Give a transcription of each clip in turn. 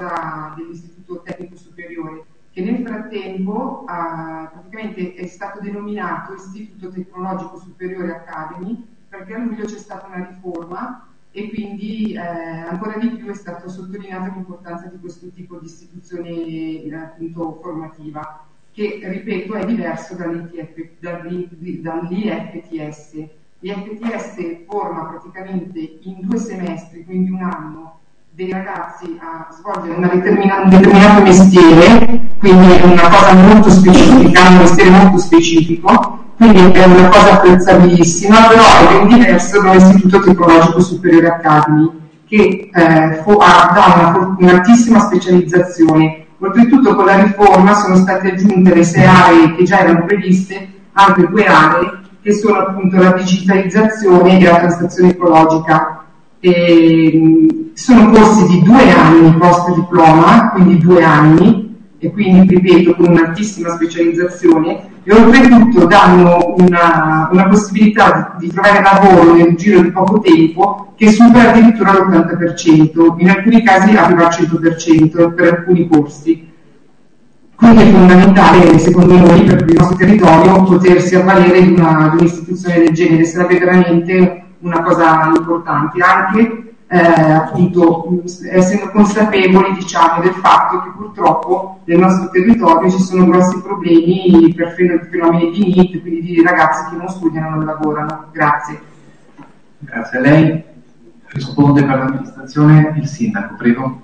dell'Istituto Tecnico Superiore, che nel frattempo praticamente è stato denominato Istituto Tecnologico Superiore Academy, perché a luglio c'è stata una riforma e quindi ancora di più è stato sottolineata l'importanza di questo tipo di istituzione appunto formativa, che ripeto è diverso dall'IFTS. L'IFTS forma praticamente in 2 semestri, quindi un anno, dei ragazzi a svolgere un determinato mestiere, quindi è una cosa molto specifica, un mestiere molto specifico, quindi è una cosa apprezzabilissima, però è ben diverso dall'Istituto Tecnologico Superiore Academy, che dà un'altissima specializzazione. Oltretutto con la riforma sono state aggiunte le 6 aree che già erano previste, altre 2 aree che sono appunto la digitalizzazione e la transizione ecologica. Sono corsi di 2 anni post diploma, quindi 2 anni, e quindi ripeto con un'altissima specializzazione, e oltretutto danno una possibilità di trovare lavoro nel giro di poco tempo che supera addirittura l'80%, in alcuni casi arriva al 100% per alcuni corsi. Quindi è fondamentale, secondo noi, per il nostro territorio, potersi avvalere di un'istituzione del genere, sarebbe veramente una cosa importante, anche appunto essendo consapevoli, diciamo, del fatto che purtroppo nel nostro territorio ci sono grossi problemi per fenomeni di NEET, quindi di ragazzi che non studiano e non lavorano. Grazie. Grazie a lei. Risponde per l'amministrazione il sindaco, prego.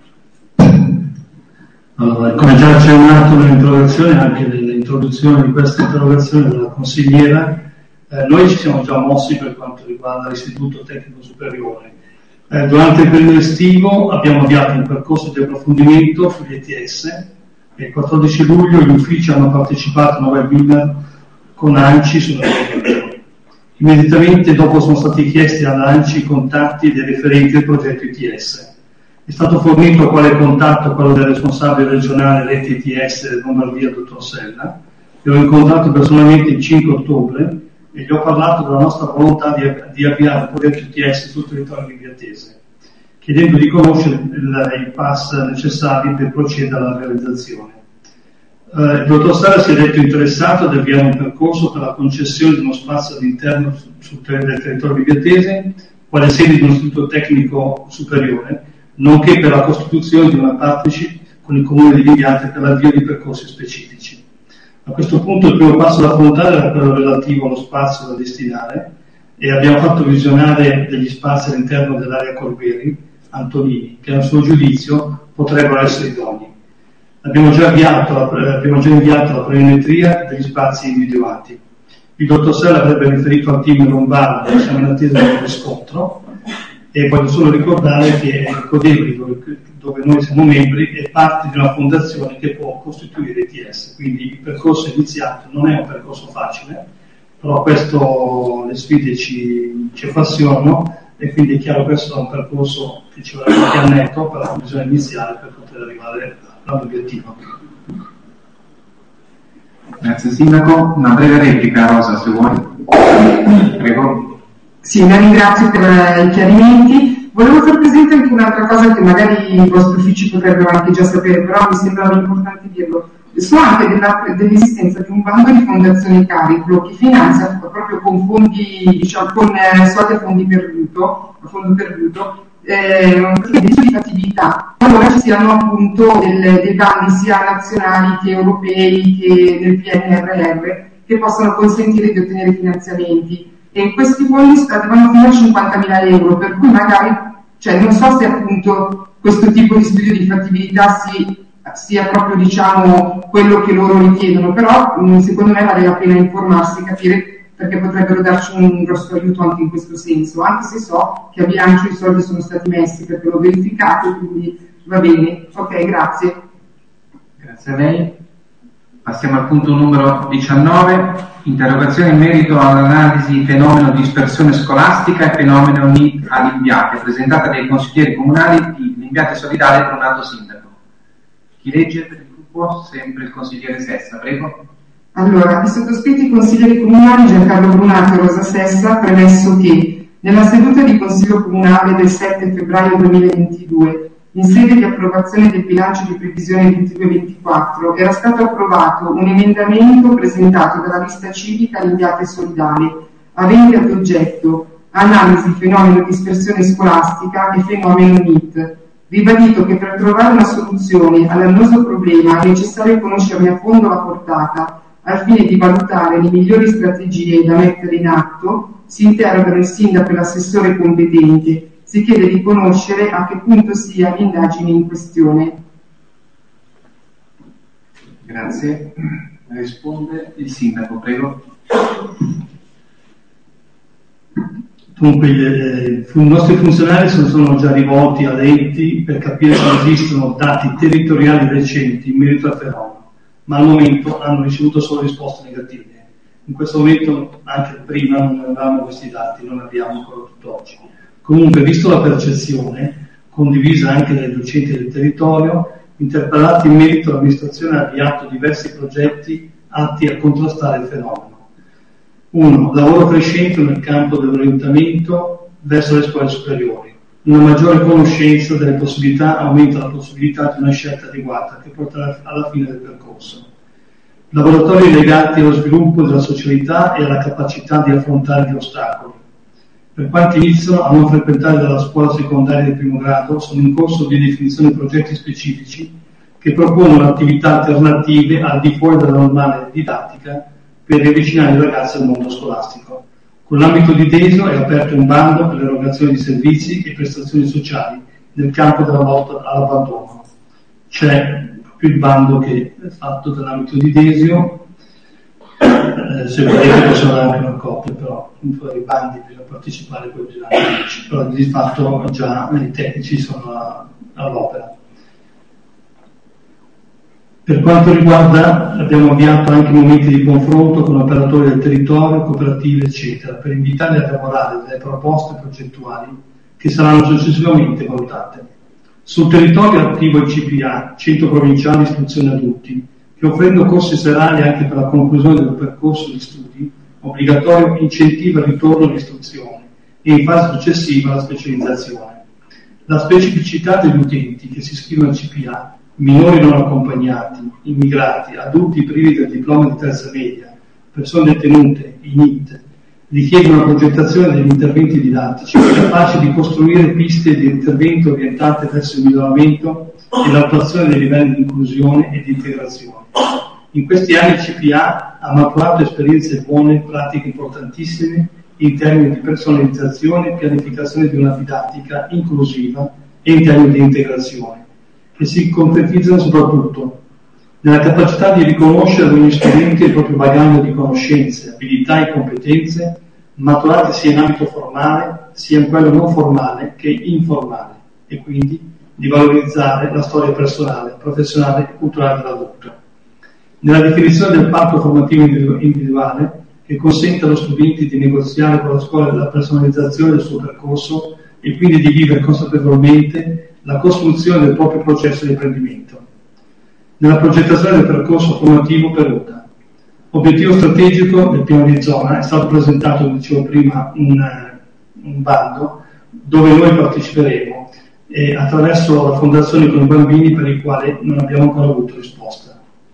Allora, come già accennato nell'introduzione, anche nell'introduzione di questa interrogazione della consigliera, noi ci siamo già mossi per quanto riguarda l'Istituto Tecnico Superiore. Durante il periodo estivo abbiamo avviato un percorso di approfondimento sugli ETS e il 14 luglio gli uffici hanno partecipato a un webinar con ANCI sulla programmazione. Immediatamente dopo sono stati chiesti all'ANCI i contatti dei referenti del progetto ETS. È stato fornito quale contatto quello del responsabile regionale rete ETS del Lombardia, dottor Sella, che ho incontrato personalmente il 5 ottobre e gli ho parlato della nostra volontà di avviare il progetto ETS sul territorio limbiatese, chiedendo di conoscere i pass necessari per procedere alla realizzazione. Il dottor Sala si è detto interessato ad avviare un percorso per la concessione di uno spazio all'interno del territorio limbiatese, quale sede di un istituto tecnico superiore, nonché per la costituzione di una partnership con il comune di Limbiate per l'avvio di percorsi specifici. A questo punto il primo passo da affrontare era quello relativo allo spazio da destinare e abbiamo fatto visionare degli spazi all'interno dell'area Corberi, Antonini, che a suo giudizio potrebbero essere idonei. Abbiamo già inviato la planimetria degli spazi individuati. Il dottor Sella avrebbe riferito al team lombardo che siamo in attesa di un riscontro e voglio solo ricordare che Codebri, dove noi siamo membri, è parte di una fondazione che può costituire ETS, quindi il percorso iniziato non è un percorso facile, però le sfide ci appassionano e quindi è chiaro che questo è un percorso che ci vorrà qualche annetto per la conclusione iniziale per poter arrivare all'obiettivo. Grazie Sindaco. Una breve replica, Rosa, se vuoi. Prego. Sì, la ringrazio per i chiarimenti. Volevo far presente anche un'altra cosa che magari i vostri uffici potrebbero anche già sapere, però mi sembrava importante dirlo. So anche dell'esistenza di un bando di Fondazione Cariclo che finanzia proprio con fondi, diciamo, con soldi a fondo perduto, di fattibilità. Allora ci siano appunto dei bandi sia nazionali che europei che nel PNRR che possano consentire di ottenere finanziamenti. E questi fondi arrivano fino a 50.000 euro, per cui magari, non so se appunto questo tipo di studio di fattibilità sia proprio, diciamo, quello che loro richiedono, però secondo me vale la pena informarsi e capire, perché potrebbero darci un grosso aiuto anche in questo senso, anche se so che a bilancio i soldi sono stati messi perché l'ho verificato, quindi va bene. Ok, grazie. Grazie a lei. Passiamo al punto numero 19, interrogazione in merito all'analisi fenomeno dispersione scolastica e fenomeno NEET a Limbiate, presentata dai consiglieri comunali di Limbiate Solidale Brunato Sindaco. Chi legge per il gruppo? Sempre il consigliere Sessa, prego. Allora, i sottoscritti consiglieri comunali Giancarlo Brunato e Rosa Sessa, premesso che nella seduta di consiglio comunale del 7 febbraio 2022 in sede di approvazione del bilancio di previsione 22-24 era stato approvato un emendamento presentato dalla lista civica Limbiate Solidale, avente ad oggetto analisi fenomeno dispersione scolastica e fenomeno NEET, ribadito che per trovare una soluzione all'annoso problema è necessario conoscerne a fondo la portata al fine di valutare le migliori strategie da mettere in atto. Si interrogano il sindaco e l'assessore competente. Si chiede di conoscere a che punto sia l'indagine in questione. Grazie. Risponde il sindaco, prego. Dunque, i nostri funzionari sono già rivolti ad enti per capire se esistono dati territoriali recenti in merito al fenomeno, ma al momento hanno ricevuto solo risposte negative. In questo momento, anche prima, non avevamo questi dati, non abbiamo ancora tutt'oggi. Comunque, visto la percezione, condivisa anche dai docenti del territorio, interpellati in merito, l'amministrazione ha avviato diversi progetti atti a contrastare il fenomeno. 1. Lavoro crescente nel campo dell'orientamento verso le scuole superiori. Una maggiore conoscenza delle possibilità aumenta la possibilità di una scelta adeguata che porterà alla fine del percorso. Laboratori legati allo sviluppo della socialità e alla capacità di affrontare gli ostacoli. Per quanti iniziano a non frequentare dalla scuola secondaria del primo grado, sono in corso di definizione di progetti specifici che propongono attività alternative al di fuori della normale didattica per riavvicinare i ragazzi al mondo scolastico. Con l'ambito di DESO è aperto un bando per l'erogazione di servizi e prestazioni sociali nel campo della lotta all'abbandono. C'è proprio il bando che è fatto dall'ambito di DESO. Se volete posso dare anche una copia, però i bandi bisogna partecipare, poi bisogna dirci, però di fatto già i tecnici sono all'opera. Per quanto riguarda, abbiamo avviato anche momenti di confronto con operatori del territorio, cooperative, eccetera, per invitarli a lavorare delle proposte progettuali che saranno successivamente valutate. Sul territorio è attivo il CPA, Centro Provinciale di Istruzione Adulti, che offrendo corsi serali anche per la conclusione del percorso di studi obbligatorio incentiva il ritorno all'istruzione e in fase successiva la specializzazione. La specificità degli utenti che si iscrivono al CPA, minori non accompagnati, immigrati, adulti privi del diploma di terza media, persone detenute, i NEET, richiede una progettazione degli interventi didattici capaci di costruire piste di intervento orientate verso il miglioramento e l'attuazione dei livelli di inclusione e di integrazione. In questi anni il CPA ha maturato esperienze buone, pratiche importantissime in termini di personalizzazione e pianificazione di una didattica inclusiva e in termini di integrazione, che si concretizzano soprattutto nella capacità di riconoscere ad ogni studente il proprio bagaglio di conoscenze, abilità e competenze maturate sia in ambito formale sia in quello non formale che informale, e quindi di valorizzare la storia personale, professionale e culturale dell'adulto. Nella definizione del parco formativo individuale che consente allo studente di negoziare con la scuola la personalizzazione del suo percorso e quindi di vivere consapevolmente la costruzione del proprio processo di apprendimento. Nella progettazione del percorso formativo per UTA. Obiettivo strategico del piano di zona è stato presentato, come dicevo prima, un bando dove noi parteciperemo attraverso la fondazione con i bambini per i quali non abbiamo ancora avuto risposta.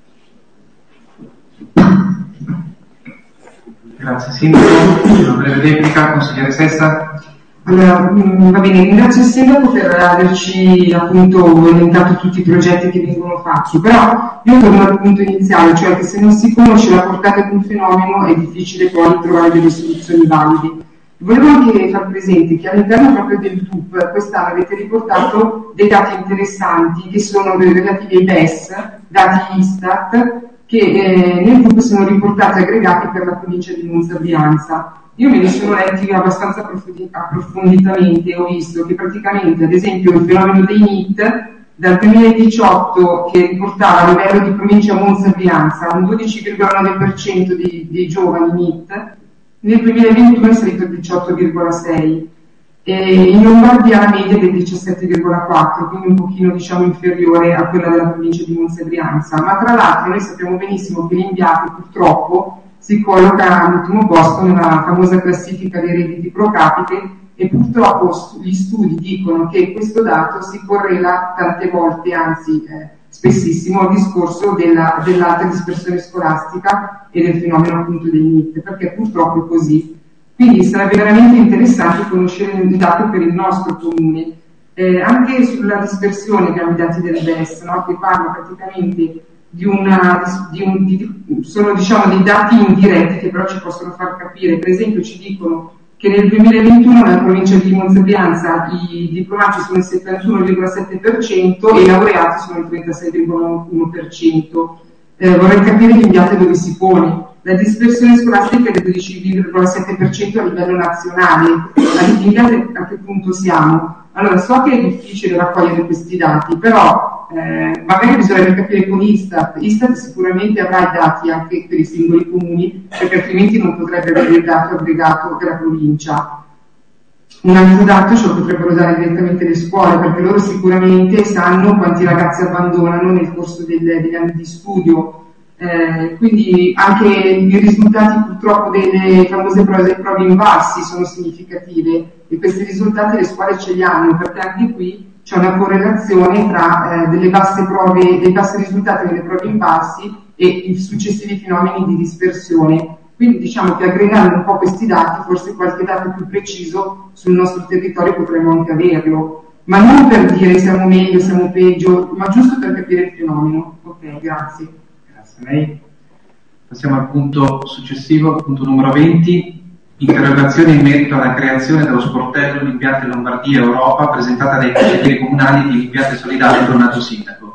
Grazie Sindaco. Una breve replica, consigliere Sessa. Allora, va bene, ringrazio il Sindaco per averci appunto elencato tutti i progetti che vengono fatti, però io torno al punto iniziale, cioè che se non si conosce la portata di un fenomeno è difficile poi trovare delle soluzioni valide. Volevo anche far presente che all'interno proprio del DUP quest'anno avete riportato dei dati interessanti che sono relativi ai BES, dati Istat, che nel DUP sono riportati aggregati per la provincia di Monza Brianza. Io me li sono letti abbastanza approfonditamente e ho visto che praticamente, ad esempio, il fenomeno dei NEET dal 2018, che riportava a livello di provincia Monza Brianza un 12,9% dei giovani NEET, nel 2021 è salito al 18,6%. In Lombardia la media è del 17,4%, quindi un pochino inferiore a quella della provincia di Monza Brianza. Ma tra l'altro noi sappiamo benissimo che Limbiate purtroppo si colloca all'ultimo posto nella famosa classifica dei redditi pro capite e purtroppo gli studi dicono che questo dato si correla tante volte, anzi spessissimo, al discorso dell'alta dispersione scolastica e del fenomeno appunto dei NEET, perché purtroppo è così. Quindi sarebbe veramente interessante conoscere il dato per il nostro comune. Anche sulla dispersione abbiamo i dati del DES, no? Che parla praticamente sono diciamo dei dati indiretti che però ci possono far capire. Per esempio ci dicono che nel 2021 nella provincia di Monza Brianza i diplomati sono il 71,7% e i laureati sono il 36,1%. Vorrei capire l'inviato dove si pone. La dispersione scolastica è del 12,7% a livello nazionale. All'inviato a che punto siamo? Allora, so che è difficile raccogliere questi dati, però magari bisognerebbe capire con Istat. Istat sicuramente avrà i dati anche per i singoli comuni, perché altrimenti non potrebbe avere il dato aggregato della provincia. Un altro dato ce lo potrebbero dare direttamente le scuole, perché loro sicuramente sanno quanti ragazzi abbandonano nel corso degli anni di studio. Quindi anche i risultati purtroppo delle famose prove invalsi sono significative e questi risultati le scuole ce li hanno, perché anche qui c'è una correlazione tra dei bassi risultati delle prove invalsi e i successivi fenomeni di dispersione. Quindi diciamo che aggregando un po' questi dati, forse qualche dato più preciso sul nostro territorio potremmo anche averlo, ma non per dire siamo meglio, siamo peggio, ma giusto per capire il fenomeno. Ok, grazie. Grazie a lei. Passiamo al punto successivo, punto numero 20. Interrogazione in merito alla creazione dello sportello Limpiante Lombardia Europa presentata dai consiglieri comunali di Limpiante Solidale Donato Sindaco.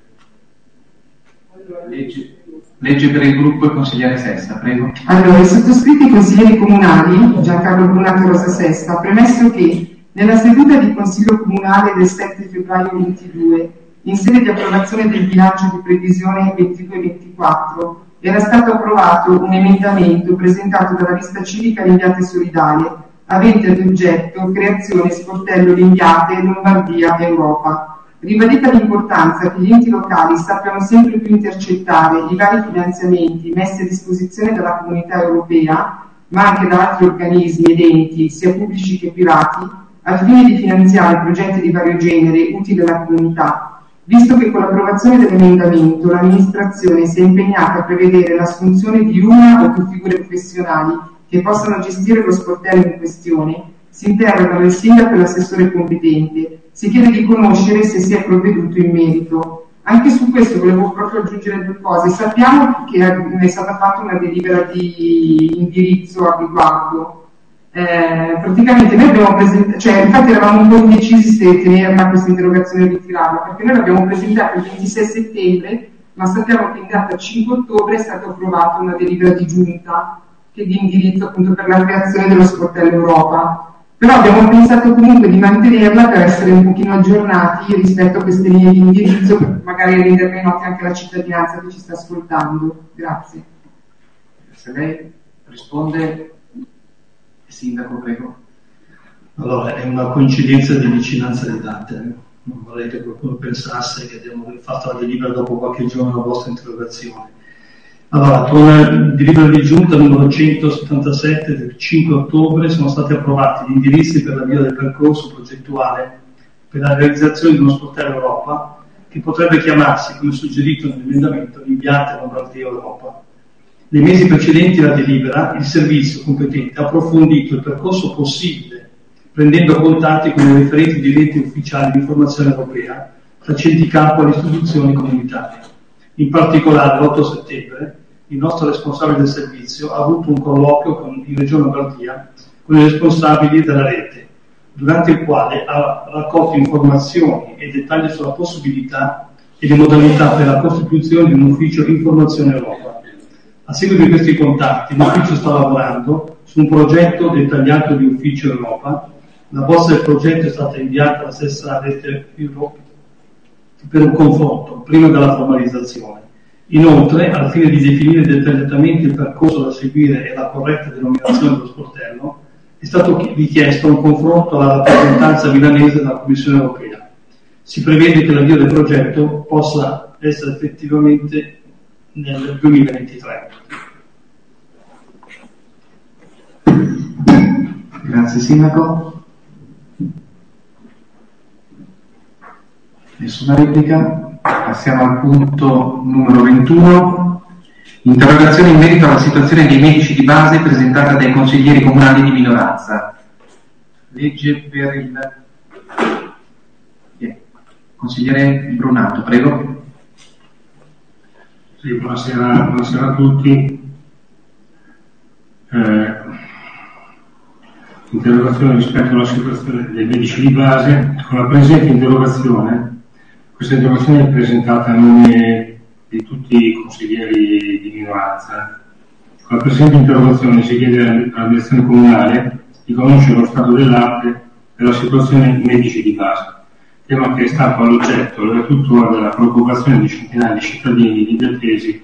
Legge per il gruppo il consigliere Sesta, prego. Allora, i sottoscritti consiglieri comunali, Giancarlo Brunato e Rosa Sesta, premesso che nella seduta di Consiglio Comunale del 7 febbraio 22, in sede di approvazione del bilancio di previsione 22-24, era stato approvato un emendamento presentato dalla Vista Civica Limpiate Solidale, avente ad oggetto creazione sportello Limpiate Lombardia Europa. Ribadita l'importanza che gli enti locali sappiano sempre più intercettare i vari finanziamenti messi a disposizione dalla Comunità Europea, ma anche da altri organismi ed enti, sia pubblici che privati, al fine di finanziare progetti di vario genere utili alla comunità. Visto che con l'approvazione dell'emendamento l'amministrazione si è impegnata a prevedere l'assunzione di una o più figure professionali che possano gestire lo sportello in questione, si interrogano il sindaco e l'assessore competente. Si chiede di conoscere se si è provveduto in merito. Anche su questo volevo proprio aggiungere due cose. Sappiamo che è stata fatta una delibera di indirizzo a riguardo. Praticamente noi abbiamo presentato, infatti eravamo un po' indecisi se tenerla questa interrogazione o ritirarla, perché noi l'abbiamo presentata il 26 settembre, ma sappiamo che in data 5 ottobre è stata approvata una delibera di giunta che di indirizzo appunto per la creazione dello sportello Europa. Però abbiamo pensato comunque di mantenerla per essere un pochino aggiornati rispetto a queste linee di indirizzo, per magari renderne note anche alla cittadinanza che ci sta ascoltando. Grazie. Grazie a lei. Risponde Sindaco, prego. Allora, è una coincidenza di vicinanza di date. Non vorrei che qualcuno pensasse che abbiamo fatto la delibera dopo qualche giorno della vostra interrogazione. Allora, con la delibera di giunta numero 177 del 5 ottobre sono stati approvati gli indirizzi per l'avvio del percorso progettuale per la realizzazione di uno sportello Europa che potrebbe chiamarsi, come suggerito nell'emendamento, Limpiate Lombardia Europa. Nei mesi precedenti alla delibera, il servizio competente ha approfondito il percorso possibile, prendendo contatti con i referenti diretti ufficiali di informazione europea, facenti capo alle istituzioni comunitarie. In particolare, l'8 settembre, il nostro responsabile del servizio ha avuto un colloquio in Regione Lombardia con i responsabili della rete, durante il quale ha raccolto informazioni e dettagli sulla possibilità e le modalità per la costituzione di un ufficio Informazione Europa. A seguito di questi contatti, l'ufficio sta lavorando su un progetto dettagliato di ufficio Europa. La bozza del progetto è stata inviata alla stessa rete Europa per un confronto, prima della formalizzazione. Inoltre, al fine di definire dettagliatamente il percorso da seguire e la corretta denominazione dello sportello, è stato richiesto un confronto alla rappresentanza milanese della Commissione Europea. Si prevede che l'avvio del progetto possa essere effettivamente nel 2023. Grazie Sindaco. Nessuna replica. Passiamo al punto numero 21. Interrogazione in merito alla situazione dei medici di base presentata dai consiglieri comunali di minoranza. Legge per il... Consigliere Brunato, prego. Sì, buonasera a tutti. Interrogazione rispetto alla situazione dei medici di base. Con la presente interrogazione, questa interrogazione è presentata a nome di tutti i consiglieri di minoranza. Con la presente interrogazione si chiede alla direzione comunale di conoscere lo stato dell'arte della situazione dei medici di base, tema che è stato all'oggetto e tuttora della preoccupazione di centinaia di cittadini libertesi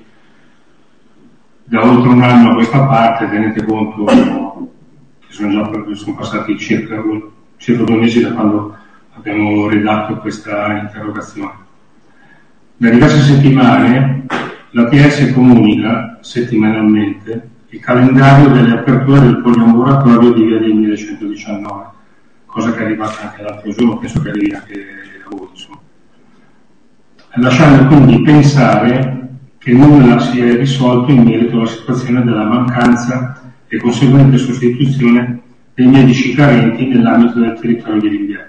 da oltre un anno a questa parte. Tenete conto che sono passati circa 2 mesi da quando abbiamo redatto questa interrogazione. Da diverse settimane l'ATS comunica settimanalmente il calendario delle aperture del poliambulatorio di via del 1119, cosa che è arrivata anche l'altro giorno, penso che arrivi anche a voi, insomma. Lasciando quindi pensare che nulla si è risolto in merito alla situazione della mancanza e conseguente sostituzione dei medici carenti nell'ambito del territorio di Limbiano.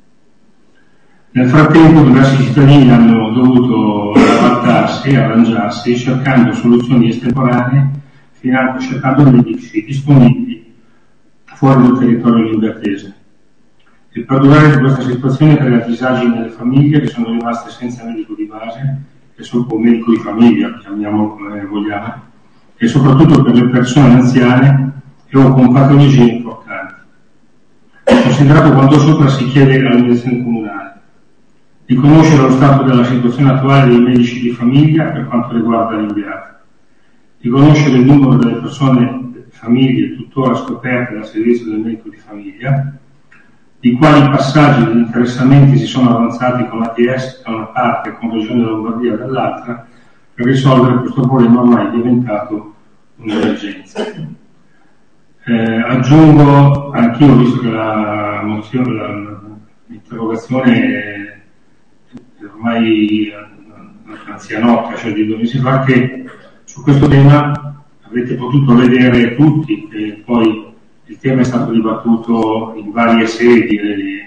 Nel frattempo diversi cittadini hanno dovuto adattarsi e arrangiarsi cercando soluzioni estemporanee, cercando medici disponibili fuori dal territorio limbertese. Il perdurare di questa situazione crea disagi nelle famiglie che sono rimaste senza medico di base, o medico di famiglia, chiamiamolo come vogliamo, e soprattutto per le persone anziane o con patologie importanti. Considerato quanto sopra, si chiede alla direzione comunale di conoscere lo stato della situazione attuale dei medici di famiglia per quanto riguarda l'inviato, di conoscere il numero delle persone, famiglie tuttora scoperte dal servizio del medico di famiglia, di quali passaggi di interessamenti si sono avanzati con l'ATS da una parte e con la Regione Lombardia dall'altra per risolvere questo problema ormai diventato un'emergenza. Aggiungo anch'io, visto che l'interrogazione è ormai anzianotta, cioè di 2 mesi fa, che su questo tema avete potuto vedere tutti che poi il tema è stato dibattuto in varie sedi,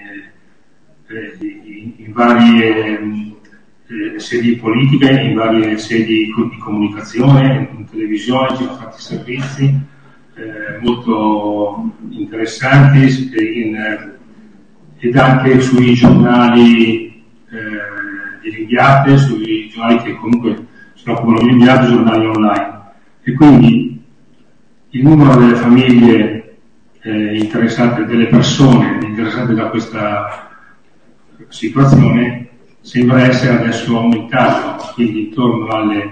in varie sedi politiche, in varie sedi di comunicazione, in televisione, ci sono fatti servizi molto interessanti ed anche sui giornali di Limbiate, sui giornali che comunque si occupano di Limbiate, giornali online. E quindi il numero delle famiglie interessate, delle persone interessate da questa situazione sembra essere adesso aumentato, quindi intorno alle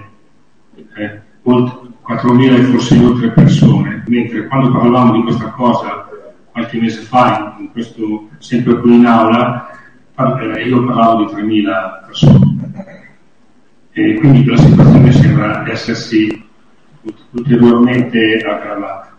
4.000 e forse oltre persone, mentre quando parlavamo di questa cosa qualche mese fa, in questo, sempre qui in aula, io parlavo di 3.000 persone. E quindi la situazione sembra essersi ulteriormente aggravata.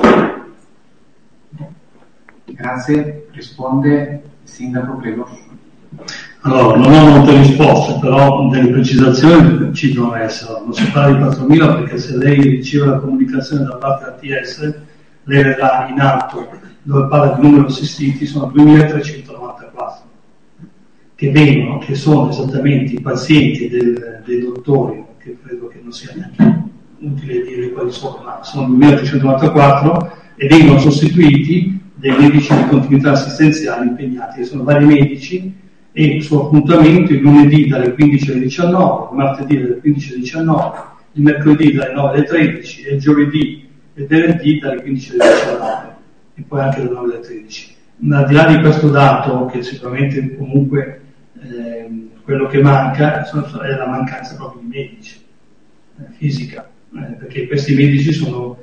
Grazie. Risponde il sindaco, prego. Allora, non ho molte risposte, però delle precisazioni ci devono essere. Non si parla di 4.000 perché se lei riceve la comunicazione da parte ATS, lei vedrà in alto dove parla di numero assistiti, sono 2.394 che vengono, che sono esattamente i pazienti dei dottori, che credo che non sia neanche utile dire quali sono, ma sono 2.394 e vengono sostituiti dei medici di continuità assistenziale impegnati, che sono vari medici, e il suo appuntamento il lunedì dalle 15 alle 19, il martedì dalle 15 alle 19, il mercoledì dalle 9 alle 13 e il giovedì e venerdì dalle 15 alle 19 e poi anche dalle 9 alle 13. Ma al di là di questo dato, che sicuramente comunque quello che manca è la mancanza proprio di medici, fisica, perché questi medici sono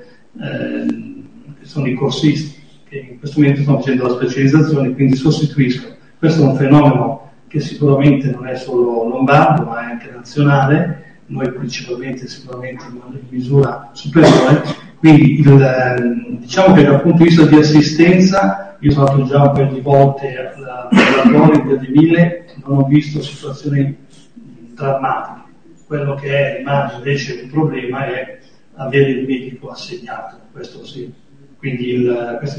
i corsisti che in questo momento stanno facendo la specializzazione, quindi sostituiscono. Questo è un fenomeno che sicuramente non è solo lombardo, ma è anche nazionale, noi principalmente sicuramente in misura superiore, quindi diciamo che dal punto di vista di assistenza, io sono stato già un paio di volte alla laboratori in via di Mille non ho visto situazioni drammatiche. Quello che rimane invece un problema è avere il medico assegnato, questo sì. Quindi questi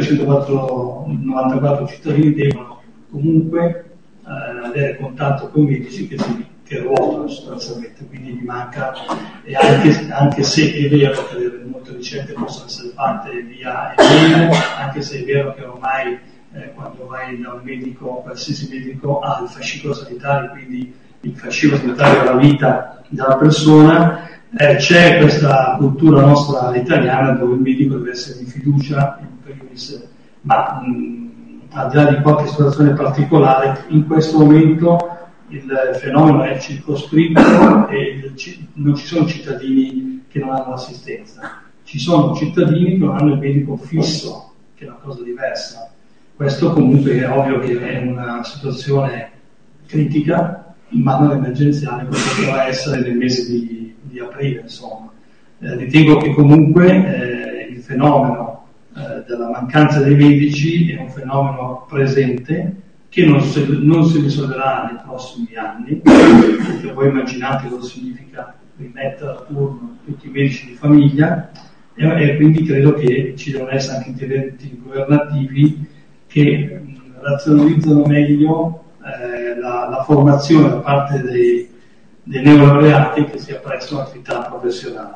2.394 cittadini devono comunque avere contatto con i medici che ruotano sostanzialmente, quindi mi manca, e anche se è vero che molte ricerche possono essere fatte via email, anche se è vero che ormai quando vai da un medico, qualsiasi medico ha il fascicolo sanitario, quindi il fascicolo sanitario della vita della persona, c'è questa cultura nostra italiana dove il medico deve essere di fiducia in primis, ma al di là di qualche situazione particolare, in questo momento il fenomeno è circoscritto e non ci sono cittadini che non hanno l'assistenza, ci sono cittadini che non hanno il medico fisso, che è una cosa diversa. Questo comunque è ovvio che è una situazione critica, ma non emergenziale, come poteva essere nel mese di aprile, insomma. Ritengo che comunque il fenomeno della mancanza dei medici è un fenomeno presente che non si risolverà nei prossimi anni, perché voi immaginate cosa significa rimettere a turno tutti i medici di famiglia, e quindi credo che ci devono essere anche interventi governativi che razionalizzano meglio la formazione da parte dei neolaureati che si apprestano all'attività professionale.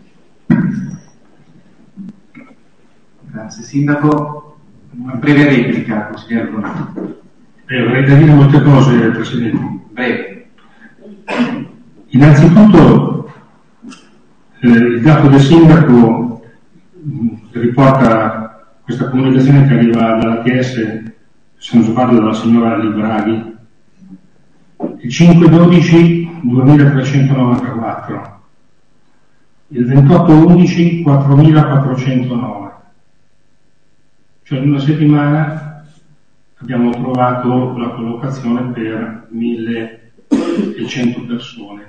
Grazie Sindaco. Una breve replica, consigliere Brunato. Avrei da dire molte cose, Presidente. Breve. Innanzitutto il dato del Sindaco riporta questa comunicazione che arriva dall'ATS, se non sbaglio dalla signora Libraghi, il 5/12 2394, il 28/11 4409, cioè in una settimana abbiamo trovato la collocazione per 1100 persone.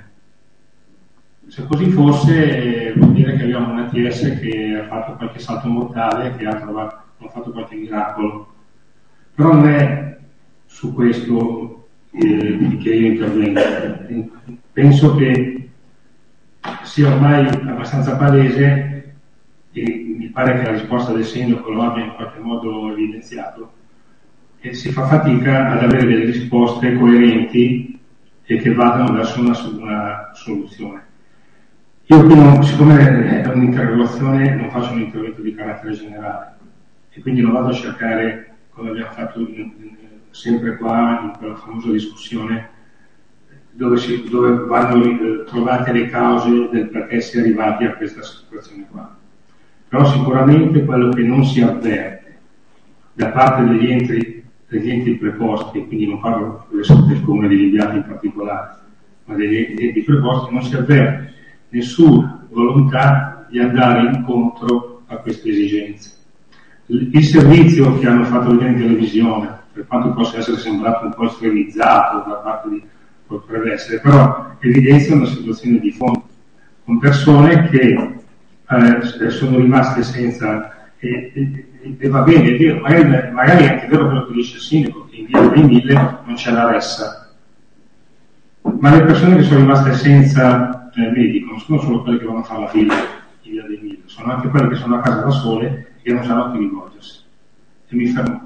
Se così fosse, vuol dire che abbiamo un ATS che ha fatto qualche salto mortale, che ha fatto qualche miracolo. Però non è su questo che io intervengo. Penso che sia ormai abbastanza palese, e mi pare che la risposta del Sindaco lo abbia in qualche modo evidenziato, che si fa fatica ad avere delle risposte coerenti e che vadano verso una soluzione. Io qui, siccome è un'interrogazione, non faccio un intervento di carattere generale e quindi non vado a cercare, come abbiamo fatto sempre qua in quella famosa discussione, dove vanno trovate le cause del perché si è arrivati a questa situazione qua. Però sicuramente quello che non si avverte da parte degli enti preposti, quindi non parlo del Comune di Libbiate in particolare, ma degli enti preposti, non si avverte nessuna volontà di andare incontro a queste esigenze. Il servizio che hanno fatto vedere in televisione, per quanto possa essere sembrato un po' estremizzato da parte di potrebbe essere, però evidenzia una situazione di fondo, con persone che sono rimaste senza, e va bene, è vero, magari è anche vero quello che dice il Sindaco, che in via dei Mille non c'è la ressa, ma le persone che sono rimaste senza medico non sono solo quelle che vanno a fare la fila in via dei Mille, sono anche quelle che sono a casa da sole e che non sanno a chi rivolgersi. E mi fermo.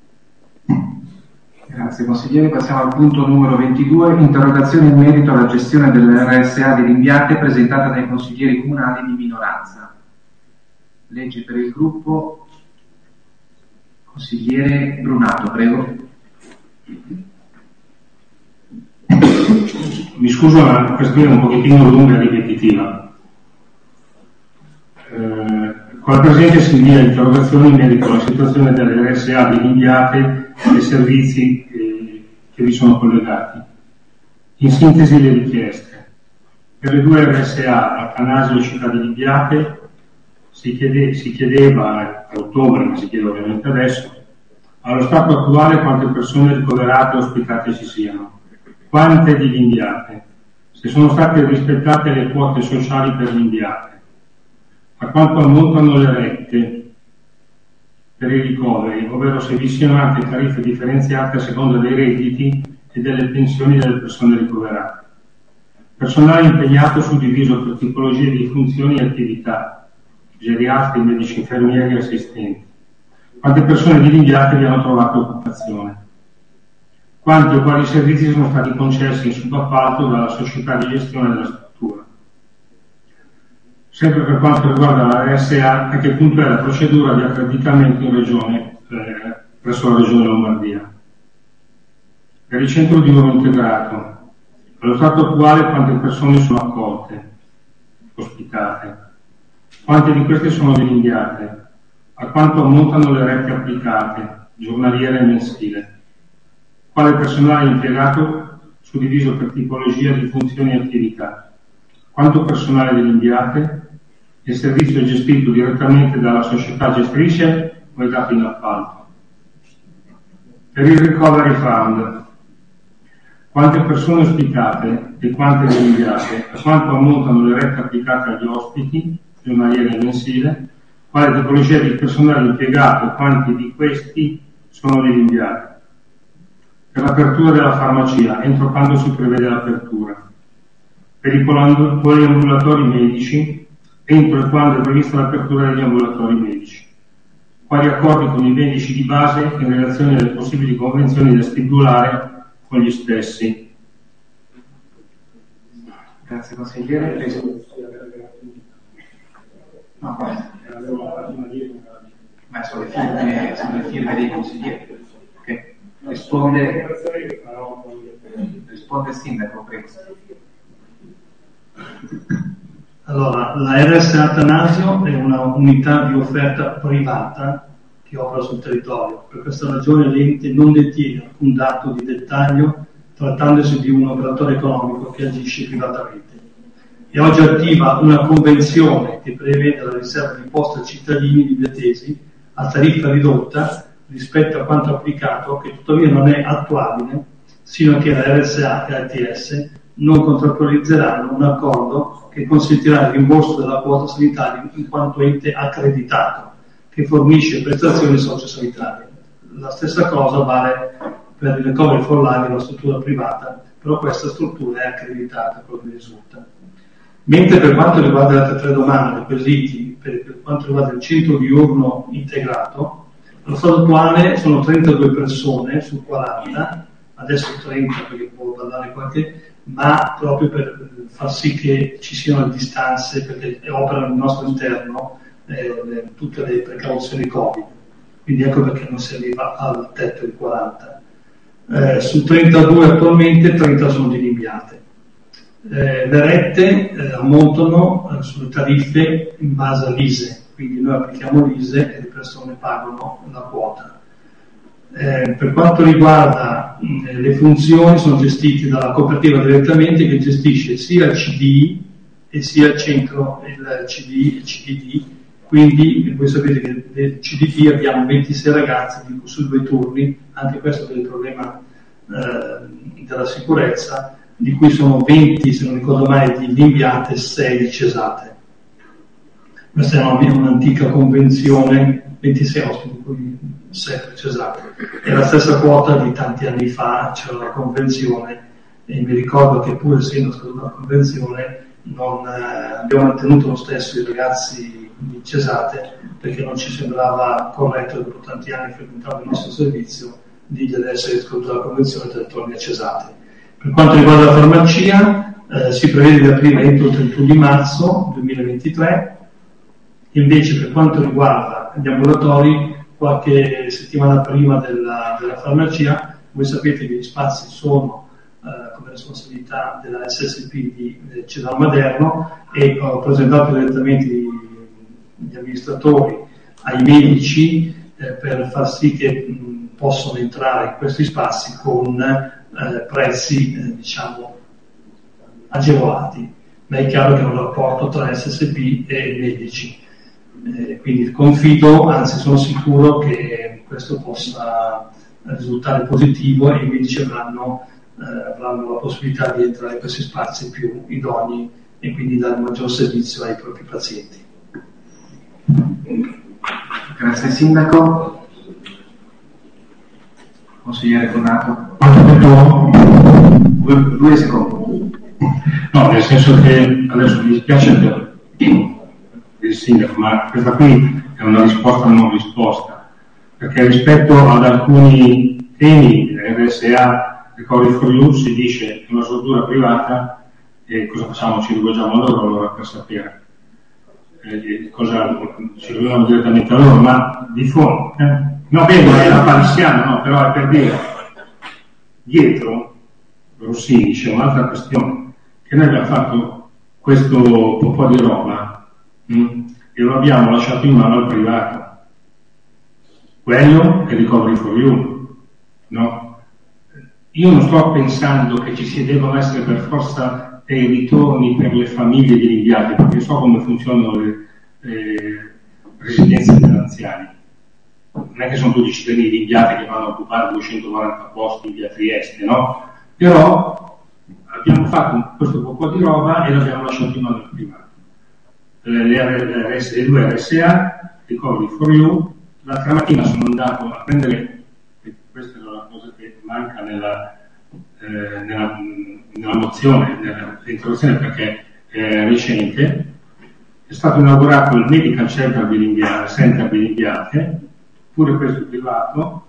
Grazie consigliere, passiamo al punto numero 22, interrogazione in merito alla gestione dell'RSA di Limbiate presentata dai consiglieri comunali di minoranza. Legge per il gruppo, consigliere Brunato, prego. Mi scuso, ma questa è un pochettino lunga e ripetitiva. Con la presente si invia interrogazione in merito alla situazione dell'RSA di Limbiate e servizi che vi sono collegati. In sintesi le richieste. Per le due RSA, Atanasio e Città di Limbiate, si chiedeva a ottobre, ma si chiede ovviamente adesso, allo stato attuale quante persone ricoverate e ospitate ci siano, quante di Limbiate, se sono state rispettate le quote sociali per Limbiate, a quanto ammontano le rette, per i ricoveri, ovvero se vi siano anche tariffe differenziate a seconda dei redditi e delle pensioni delle persone ricoverate. Personale impegnato suddiviso per tipologie di funzioni e attività, geriatri, medici, infermieri e assistenti. Quante persone diligate vi hanno trovato occupazione? Quanti o quali servizi sono stati concessi in subappalto dalla società di gestione della struttura? Sempre per quanto riguarda la RSA, a che punto è la procedura di accreditamento in regione, presso la regione Lombardia? Per il centro di uso integrato, allo stato attuale quante persone sono accolte, ospitate? Quante di queste sono delinguate? A quanto ammontano le rette applicate, giornaliere e mensile? Quale personale impiegato suddiviso per tipologia di funzioni e attività? Quanto personale delinguate? Il servizio è gestito direttamente dalla società gestrice o è dato in appalto? Per il Recovery Fund, quante persone ospitate e quante delinguate? A quanto ammontano le rette applicate agli ospiti, giornaliere e mensile? Quale tipologia di personale impiegato e quanti di questi sono delinguati? Per l'apertura della farmacia, entro quando si prevede l'apertura? Per i poliambulatori medici, entro e quando è prevista l'apertura degli ambulatori medici? Quali accordi con i medici di base in relazione alle possibili convenzioni da stipulare con gli stessi? Grazie consigliere. No, ma sono le firme dei consiglieri. Okay. Risponde il sindaco, prego. Allora, la RSA Atanasio è una unità di offerta privata che opera sul territorio. Per questa ragione l'ente non detiene alcun dato di dettaglio trattandosi di un operatore economico che agisce privatamente. È oggi attiva una convenzione che prevede la riserva di posta ai cittadini di Viatesi a tariffa ridotta rispetto a quanto applicato, che tuttavia non è attuabile sino a che la RSA e l'ATS non contrattualizzeranno un accordo che consentirà il rimborso della quota sanitaria in quanto ente accreditato che fornisce prestazioni sociosanitarie. La stessa cosa vale per il Recovery for Life, una struttura privata, però questa struttura è accreditata, quello che risulta. Mentre per quanto riguarda le altre tre domande, quesiti, per quanto riguarda il centro diurno integrato, allo stato attuale sono 32 persone su 40, adesso 30 perché può parlare qualche, ma proprio per far sì che ci siano le distanze, perché operano nel nostro interno tutte le precauzioni Covid, quindi ecco perché non si arriva al tetto di 40. Su 32 attualmente 30 sono dilimbiate. Le rette ammontano sulle tariffe in base all'ISE, quindi noi applichiamo l'ISE e le persone pagano la quota. Per quanto riguarda le funzioni, sono gestite dalla cooperativa direttamente, che gestisce sia il CDI e sia il centro, il CDI e il CDD. Quindi voi sapete che nel CDD abbiamo 26 ragazzi su 2 turni, anche questo è il problema della sicurezza, di cui sono 20, se non ricordo mai, di limbiate e 6 di cesate. Questa è un'antica convenzione, 26 ospiti, di cui 7 cesate. È la stessa quota di tanti anni fa, c'era la convenzione, e mi ricordo che pur essendo stata una convenzione non abbiamo mantenuto lo stesso i ragazzi di cesate, perché non ci sembrava corretto, dopo tanti anni frequentando il nostro servizio, di essere escluso dalla convenzione e torni a cesate. Per quanto riguarda la farmacia, si prevede di aprire entro il 31 di marzo 2023. Invece per quanto riguarda gli ambulatori, qualche settimana prima della farmacia, voi sapete che gli spazi sono come responsabilità della SSP di Cesano Maderno, e ho presentato direttamente gli amministratori ai medici per far sì che possano entrare in questi spazi con prezzi diciamo agevolati, ma è chiaro che è un rapporto tra SSP e medici. Quindi confido, anzi sono sicuro che questo possa risultare positivo e i medici avranno la possibilità di entrare in questi spazi più idonei e quindi dare un maggior servizio ai propri pazienti. Grazie Sindaco. Consigliere Donato. 2 secondi. No, nel senso che adesso mi dispiace per il Sindaco, ma questa qui è una risposta non risposta, perché rispetto ad alcuni temi RSA, Recovery for You, si dice che è una struttura privata e cosa facciamo? Ci rivolgiamo a loro allora per sapere cosa ci rivolgiamo direttamente a loro, ma di fondo no, bene, è la palissiana, no, però è per dire dietro Rossini c'è un'altra questione, che noi abbiamo fatto questo po' di roba e lo abbiamo lasciato in mano al privato. Quello è Recovery for You, no? Io non sto pensando che ci devono essere per forza dei ritorni per le famiglie di rinviati, perché so come funzionano le residenze degli anziani. Non è che sono tutti cittadini rinviati che vanno a occupare 240 posti in via Trieste, no? Però abbiamo fatto questo po' di roba e l'abbiamo lasciato in mano al privato. Le 2 RSA, Recovery for You. L'altra mattina sono andato a prendere, e questa è la cosa che manca nella mozione, nell'introduzione, perché è recente, è stato inaugurato il Medical Center di Rimbiate, pure questo privato.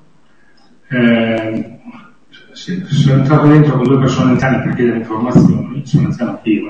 Sono entrato dentro con 2 persone anziane per chiedere informazioni, sono anziano anch'io,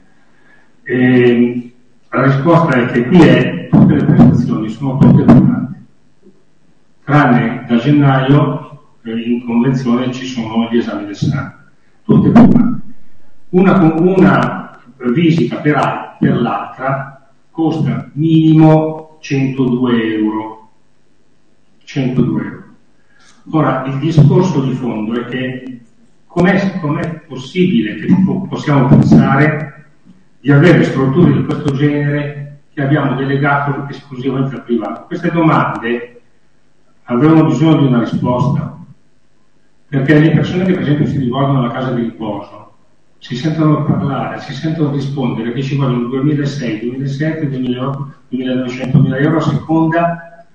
la risposta è che qui tutte le prestazioni sono tutte private, tranne da gennaio in convenzione ci sono gli esami del sangue, tutte private. Una visita per l'altra costa minimo 102 euro. 102 euro. Ora, il discorso di fondo è che com'è possibile che possiamo pensare di avere strutture di questo genere che abbiamo delegato esclusivamente al privato? Queste domande avevano bisogno di una risposta, perché le persone che per esempio si rivolgono alla casa di riposo si sentono parlare, si sentono rispondere che ci vogliono 2006, 2007, 2008, 2900, 2000 euro a seconda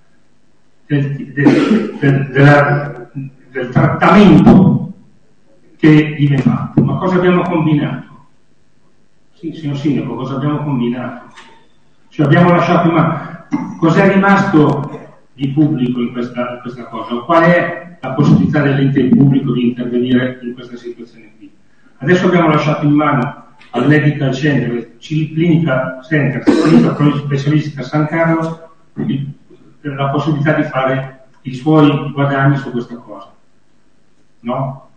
del trattamento che viene fatto. Ma cosa abbiamo combinato? Sì, signor Sindaco, cosa abbiamo combinato? Cioè abbiamo lasciato in mano. Cos'è rimasto di pubblico in questa cosa? Qual è la possibilità dell'ente pubblico di intervenire in questa situazione qui? Adesso abbiamo lasciato in mano al Medical Center, Clinica Center, Clinica Specialistica San Carlo, la possibilità di fare i suoi guadagni su questa cosa, no?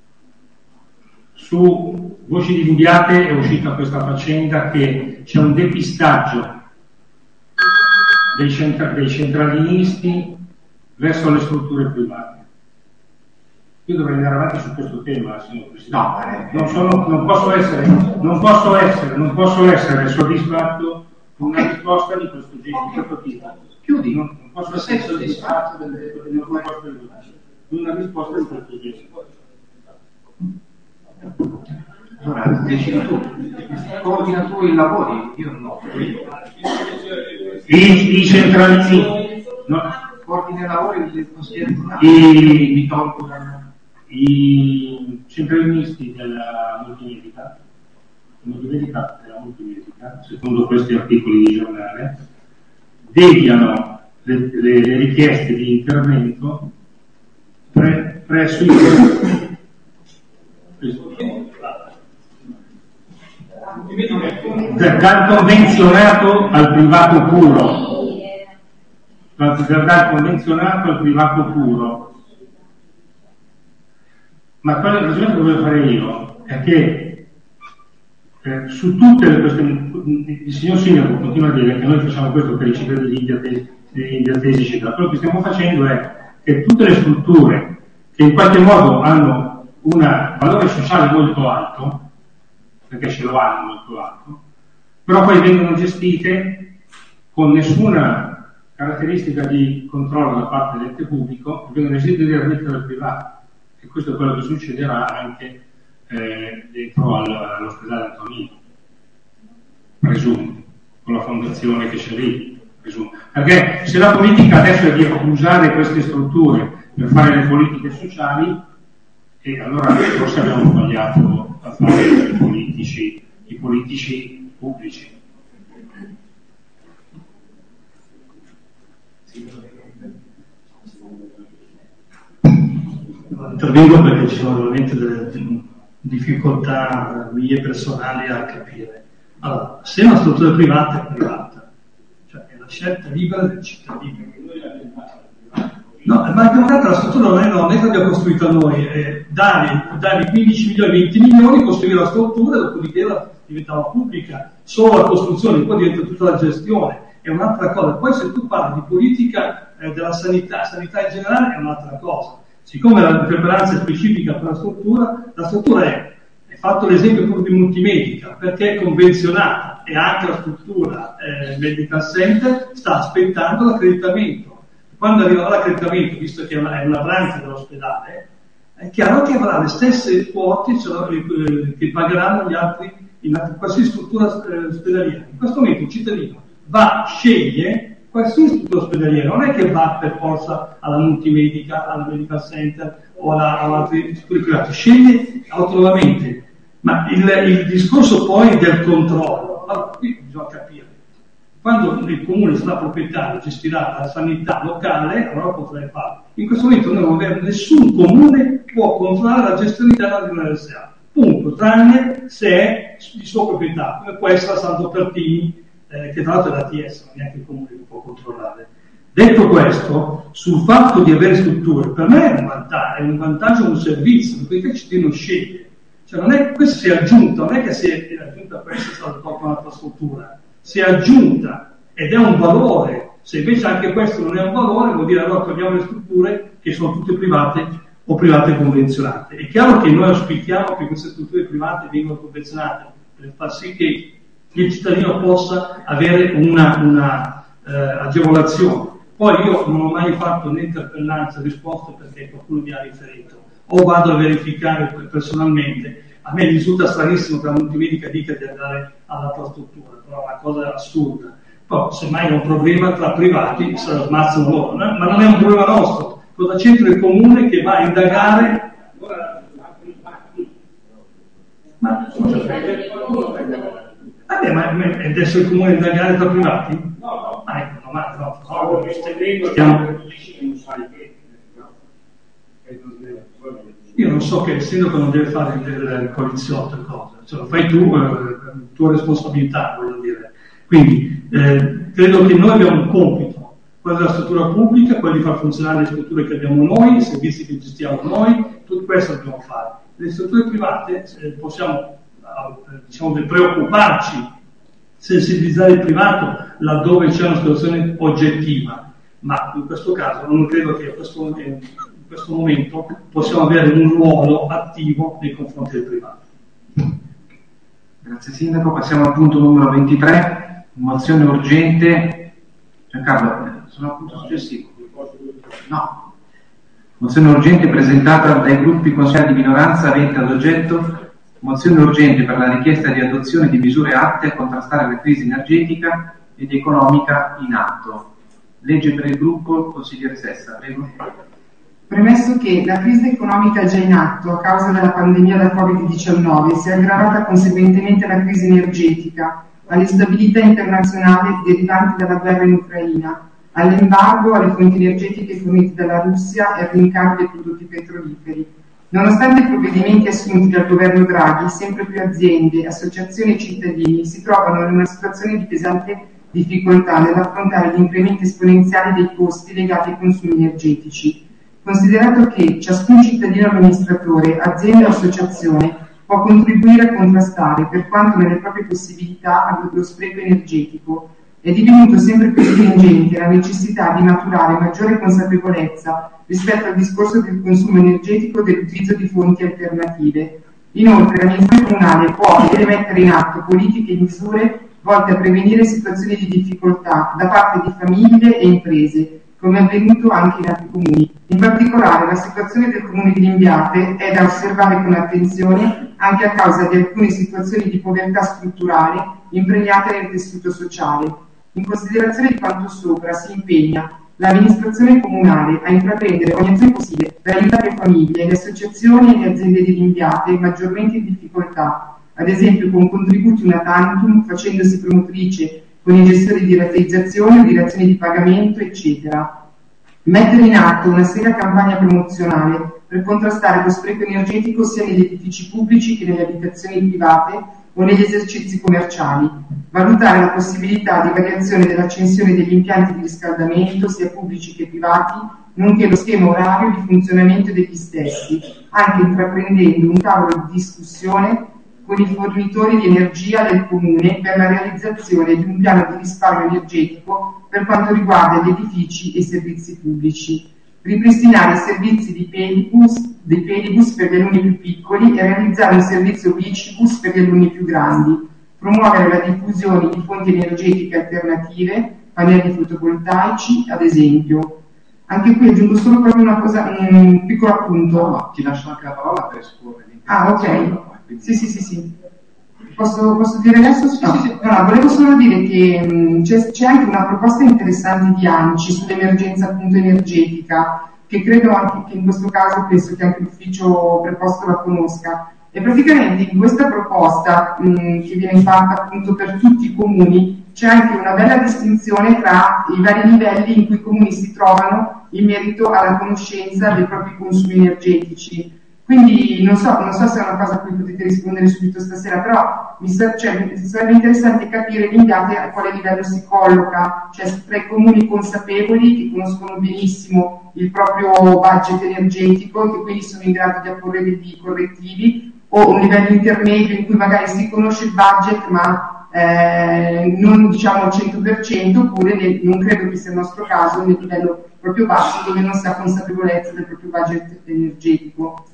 Su Voci di Rimbiate è uscita questa faccenda che c'è un depistaggio dei centralinisti verso le strutture private. Io dovrei andare avanti su questo tema, signor Presidente. Non posso essere soddisfatto con una risposta di questo tipo. Chiudi, non posso essere soddisfatto di una risposta di questo genere. Allora, decidi tu, coordina tu i lavori, io no. I centralini, no. Coordina i lavori del consigliere mi tolgo i centralinisti della multimedica, secondo questi articoli di giornale, deviano le richieste di intervento presso i dal convenzionato al privato puro. Ma quello che voglio fare io è che su tutte le questioni, il signor Sindaco continua a dire che noi facciamo questo per i cittadini indiatesi, eccetera. Quello che stiamo facendo è che tutte le strutture che in qualche modo hanno un valore sociale molto alto, perché ce lo hanno molto alto, però poi vengono gestite con nessuna caratteristica di controllo da parte dell'ente pubblico, vengono gestite direttamente dal privato. E questo è quello che succederà anche dentro all'ospedale Antonino, presumo, con la fondazione che c'è lì. presumo. Perché se la politica adesso è di usare queste strutture per fare le politiche sociali, e allora forse abbiamo sbagliato a fare i politici pubblici. Intervengo perché ci sono veramente delle difficoltà mie personali a capire. Allora, se una struttura privata è privata, cioè è la scelta libera del cittadino. No, ma abbiamo dato la struttura non è che abbiamo costruito noi, dare 15 milioni, 20 milioni, costruire la struttura, dopodiché diventava pubblica, solo la costruzione, poi diventa tutta la gestione, è un'altra cosa. Poi se tu parli di politica della sanità in generale è un'altra cosa. Siccome la preparanza è specifica per la struttura è fatto l'esempio proprio di multimedica, perché è convenzionata e anche la struttura medical center sta aspettando l'accreditamento. Quando arriverà l'accreditamento, visto che è una branca dell'ospedale, è chiaro che avrà le stesse quote che pagheranno gli altri in qualsiasi struttura ospedaliera. In questo momento il cittadino sceglie qualsiasi struttura ospedaliera, non è che va per forza alla multimedica, alla medical center o alla altre strutture private, sceglie autonomamente. Ma il discorso poi del controllo, allora qui bisogna capire. Quando il comune sarà proprietario, gestirà la sanità locale, allora potrebbe farlo. In questo momento noi non abbiamo, nessun comune può controllare la gestione interna di una RSA, punto, tranne se è di sua proprietà, come può essere la Santo Pertini, che tra l'altro è l'ATS, non neanche il comune che può controllare. Detto questo, sul fatto di avere strutture, per me è un vantaggio, un servizio, perché il cittadino sceglie. Cioè non è, questo si è aggiunto, non è che si è aggiunta questa è stata tolta un'altra struttura, si è aggiunta ed è un valore. Se invece anche questo non è un valore, vuol dire allora togliamo le strutture che sono tutte private o private convenzionate. È chiaro che noi auspichiamo che queste strutture private vengano convenzionate per far sì che il cittadino possa avere una agevolazione. Poi io non ho mai fatto né interpellanza risposte perché qualcuno mi ha riferito, o vado a verificare personalmente. A me risulta stranissimo che la multimedica dica di andare all'altra struttura, però è una cosa assurda. Poi semmai è un problema tra privati, se lo smazzano loro, ma non è un problema nostro. Cosa c'entra il comune che va a indagare? Ma adesso il comune indagare tra privati? No. Ecco, no. Io non so che il sindaco non deve fare il poliziotto e cose, cioè lo fai tu, tua responsabilità, voglio dire. Quindi credo che noi abbiamo un compito, quello della struttura pubblica, quello di far funzionare le strutture che abbiamo noi, i servizi che gestiamo noi, tutto questo dobbiamo fare. Le strutture private possiamo preoccuparci, sensibilizzare il privato laddove c'è una situazione oggettiva, ma in questo caso non credo che in questo momento possiamo avere un ruolo attivo nei confronti del privato. Grazie Sindaco, passiamo al punto numero 23, mozione urgente. Giancarlo, sono al punto successivo. No. Mozione urgente presentata dai gruppi consigliari di minoranza avente ad oggetto mozione urgente per la richiesta di adozione di misure atte a contrastare la crisi energetica ed economica in atto. Legge per il gruppo, consigliere Sessa, prego. Premesso che la crisi economica già in atto a causa della pandemia da Covid-19 si è aggravata conseguentemente alla crisi energetica, all'instabilità internazionale derivanti dalla guerra in Ucraina, all'embargo alle fonti energetiche fornite dalla Russia e al rincaro dei prodotti petroliferi. Nonostante i provvedimenti assunti dal governo Draghi, sempre più aziende, associazioni e cittadini si trovano in una situazione di pesante difficoltà nell'affrontare gli incrementi esponenziali dei costi legati ai consumi energetici. Considerato che ciascun cittadino amministratore, azienda o associazione può contribuire a contrastare, per quanto nelle proprie possibilità, lo spreco energetico, è divenuto sempre più stringente la necessità di maturare maggiore consapevolezza rispetto al discorso del consumo energetico e dell'utilizzo di fonti alternative. Inoltre, l'amministrazione comunale può e deve mettere in atto politiche e misure volte a prevenire situazioni di difficoltà da parte di famiglie e imprese, come è avvenuto anche in altri comuni. In particolare, la situazione del comune di Limbiate è da osservare con attenzione anche a causa di alcune situazioni di povertà strutturale impregnate nel tessuto sociale. In considerazione di quanto sopra, si impegna l'amministrazione comunale a intraprendere ogni azione possibile per aiutare le famiglie, le associazioni e le aziende di rimpiate maggiormente in difficoltà, ad esempio con contributi una tantum, facendosi promotrice con i gestori di rateizzazione o di relazioni di pagamento, eccetera. Mettere in atto una seria campagna promozionale per contrastare lo spreco energetico sia negli edifici pubblici che nelle abitazioni private o negli esercizi commerciali. Valutare la possibilità di variazione dell'accensione degli impianti di riscaldamento, sia pubblici che privati, nonché lo schema orario di funzionamento degli stessi, anche intraprendendo un tavolo di discussione con i fornitori di energia del Comune per la realizzazione di un piano di risparmio energetico per quanto riguarda gli edifici e i servizi pubblici. Ripristinare i servizi di pedibus per gli alunni più piccoli e realizzare un servizio bicibus per gli alunni più grandi. Promuovere la diffusione di fonti energetiche alternative, pannelli fotovoltaici, ad esempio. Anche qui aggiungo solo proprio una cosa, un piccolo appunto. No, ti lascio anche la parola per esporre. Ah, ok. Sì. Posso dire adesso? Sì. No, volevo solo dire che c'è anche una proposta interessante di ANCI sull'emergenza appunto energetica, che credo anche che in questo caso penso che anche l'ufficio preposto la conosca. E praticamente in questa proposta che viene fatta appunto per tutti i comuni c'è anche una bella distinzione tra i vari livelli in cui i comuni si trovano in merito alla conoscenza dei propri consumi energetici. Quindi non so se è una cosa a cui potete rispondere subito stasera, però sarebbe interessante capire l'Impiate a quale livello si colloca, cioè tra i comuni consapevoli che conoscono benissimo il proprio budget energetico e che quindi sono in grado di apporre degli correttivi, o un livello intermedio in cui magari si conosce il budget ma non diciamo al 100%, oppure non credo che sia il nostro caso nel livello proprio basso dove non si ha consapevolezza del proprio budget energetico.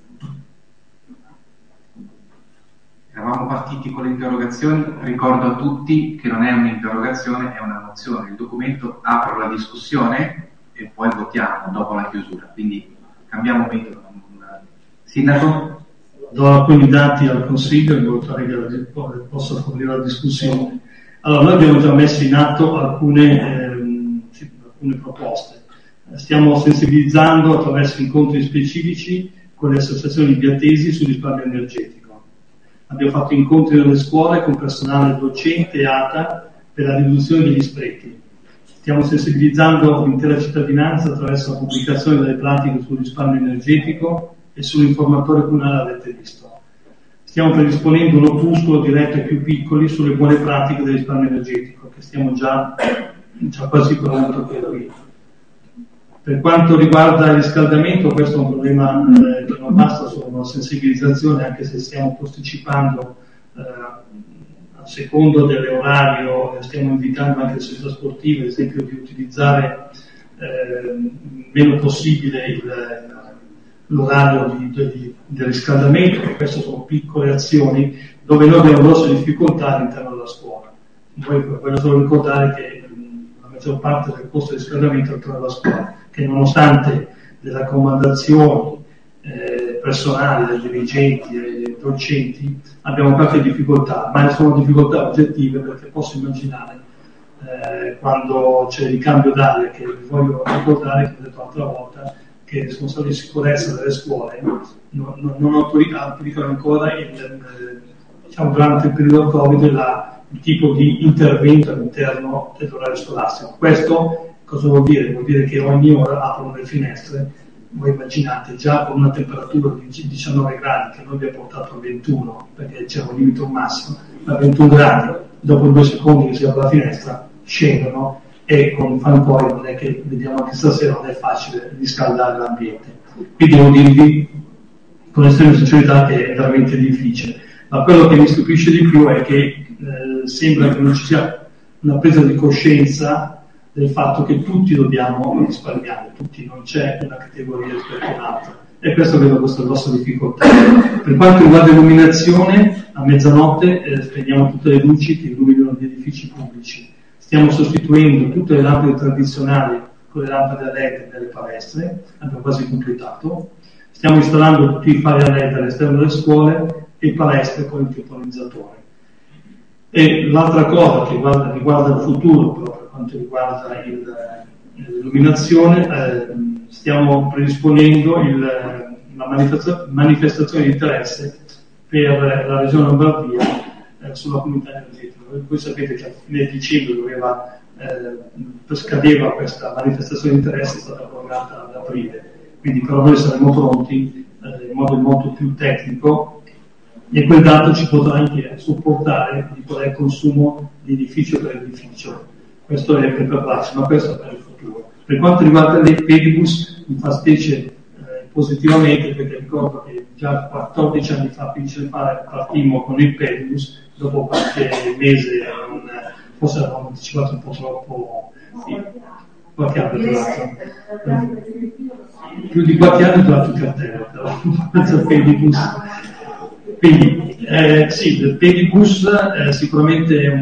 Eravamo partiti con le interrogazioni, ricordo a tutti che non è un'interrogazione, è una mozione. Il documento apro la discussione e poi votiamo dopo la chiusura, quindi cambiamo metodo. Sindaco? Do alcuni dati al Consiglio in modo tale che possa fornire la discussione. Allora, noi abbiamo già messo in atto alcune proposte. Stiamo sensibilizzando attraverso incontri specifici con le associazioni impiantesi sul risparmio energetico. Abbiamo fatto incontri nelle scuole con personale docente e ATA per la riduzione degli sprechi. Stiamo sensibilizzando l'intera cittadinanza attraverso la pubblicazione delle pratiche sul risparmio energetico e sull'informatore comunale avete visto. Stiamo predisponendo un opuscolo diretto ai più piccoli sulle buone pratiche del risparmio energetico, che stiamo già quasi pronto per qui. Per quanto riguarda il riscaldamento, questo è un problema che non basta solo una sensibilizzazione, anche se stiamo posticipando a secondo dell'orario, stiamo invitando anche le società sportive, ad esempio, di utilizzare meno possibile l'orario del riscaldamento, che queste sono piccole azioni dove noi abbiamo grosse difficoltà all'interno della scuola. Poi voglio solo ricordare che la maggior parte del costo di riscaldamento è all'interno della scuola, che nonostante le raccomandazioni personali dei dirigenti e dei docenti abbiamo qualche difficoltà, ma sono difficoltà oggettive, perché posso immaginare quando c'è il ricambio d'aria, che vi voglio ricordare, che ho detto l'altra volta, che i responsabili di sicurezza delle scuole non applicano ancora durante il periodo Covid il tipo di intervento all'interno dell'orario scolastico. Questo cosa vuol dire? Vuol dire che ogni ora aprono le finestre. Voi immaginate, già con una temperatura di 19 gradi che noi abbiamo portato a 21, perché c'era un limite massimo, a 21 gradi, dopo 2 secondi che si apre la finestra, scendono, e con il francoio non è che, vediamo anche stasera, non è facile riscaldare l'ambiente. Quindi devo dirvi con estrema sincerità che è veramente difficile. Ma quello che mi stupisce di più è che sembra che non ci sia una presa di coscienza del fatto che tutti dobbiamo risparmiare, tutti, non c'è una categoria rispetto all'altra, e questo vedo questa grossa difficoltà. Per quanto riguarda l'illuminazione, a mezzanotte spegniamo tutte le luci che illuminano gli edifici pubblici. Stiamo sostituendo tutte le lampade tradizionali con le lampade a LED nelle palestre, abbiamo quasi completato. Stiamo installando tutti i fari a LED all'esterno delle scuole e palestre con il temporizzatore. E l'altra cosa che riguarda il futuro, però, per quanto riguarda l'illuminazione, stiamo predisponendo la manifestazione di interesse per la Regione Lombardia sulla comunità energetica. Voi sapete che a fine dicembre scadeva questa manifestazione di interesse, è stata prorogata ad aprile, quindi però noi saremo pronti in modo molto più tecnico, e quel dato ci potrà anche supportare di qual è il consumo di edificio per edificio. Questo è per prepararsi, ma questo è per il futuro. Per quanto riguarda le pedibus, mi fa specie positivamente, perché ricordo che già 14 anni fa partimmo con il pedibus, dopo qualche mese forse avevamo anticipato un po' troppo, qualche anno durato, più di qualche anno è durato il cartello, però il pedibus. Quindi sì, il pedibus sicuramente è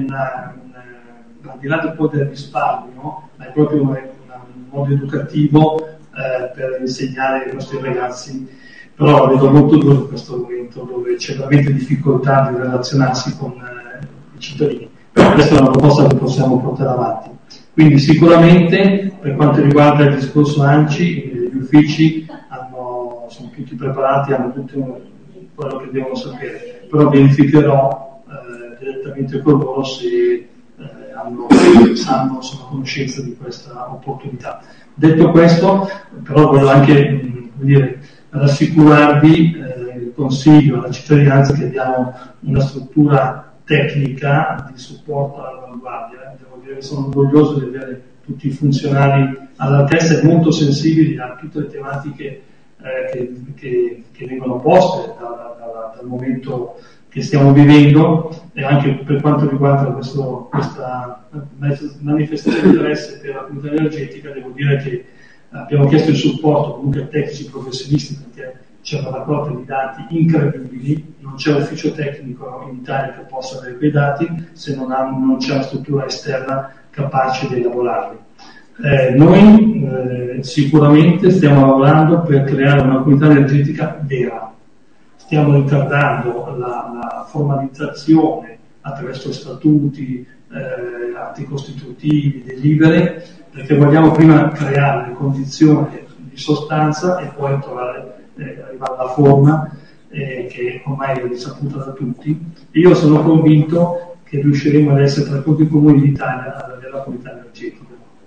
al di là del risparmio, ma è proprio un modo educativo per insegnare ai nostri ragazzi, però la vedo molto duro in questo momento dove c'è veramente difficoltà di relazionarsi con i cittadini, però questa è una proposta che possiamo portare avanti. Quindi sicuramente per quanto riguarda il discorso ANCI, gli uffici sono tutti preparati, hanno tutto quello che devono sapere, però verificherò direttamente con loro se sono a conoscenza di questa opportunità. Detto questo, però voglio anche rassicurarvi, consiglio alla cittadinanza che abbiamo una struttura tecnica di supporto all'avanguardia. Devo dire che sono orgoglioso di avere tutti i funzionari all'altezza e molto sensibili a tutte le tematiche che vengono poste dal momento che stiamo vivendo, e anche per quanto riguarda questa manifestazione di interesse per la comunità energetica. Devo dire che abbiamo chiesto il supporto comunque ai tecnici professionisti, perché c'è una raccolta di dati incredibili, non c'è ufficio tecnico in Italia che possa avere quei dati se non c'è una struttura esterna capace di elaborarli. Noi sicuramente stiamo lavorando per creare una comunità energetica vera. Stiamo ritardando la formalizzazione attraverso statuti, atti costitutivi, delibere, perché vogliamo prima creare le condizioni di sostanza e poi arrivare alla forma che ormai è risaputa da tutti. Io sono convinto che riusciremo ad essere tra tutti i comuni d'Italia ad avere la comunità energetica.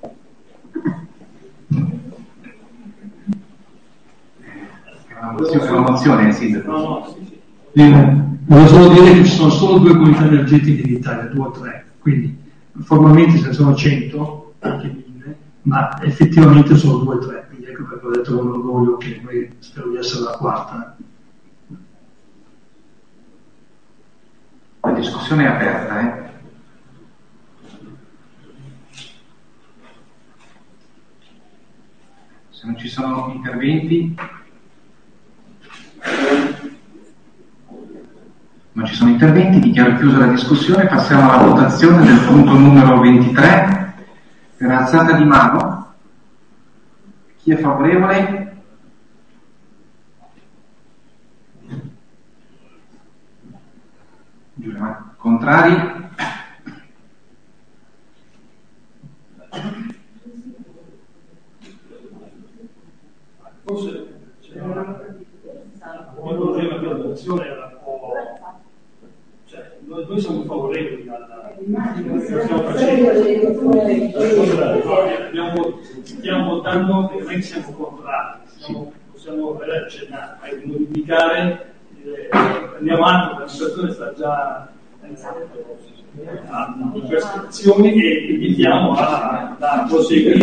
È una mozione, sindaco. Voglio solo dire che ci sono solo 2 comunità energetiche in Italia, 2 o 3, quindi formalmente ce ne sono 100, anche 1000, ma effettivamente sono 2 o 3, quindi ecco perché ho detto con orgoglio che noi spero di essere la quarta. La discussione è aperta, Se non ci sono interventi, dichiaro chiusa la discussione. Passiamo alla votazione del punto numero 23 per alzata di mano. Chi è favorevole? Giulia, contrari? Forse c'era un problema di votazione, era un po'. Cioè, noi siamo favorevoli stiamo votando e noi siamo contrari. Possiamo modificare, andiamo avanti, la situazione sta già in queste azioni e invitiamo a proseguire.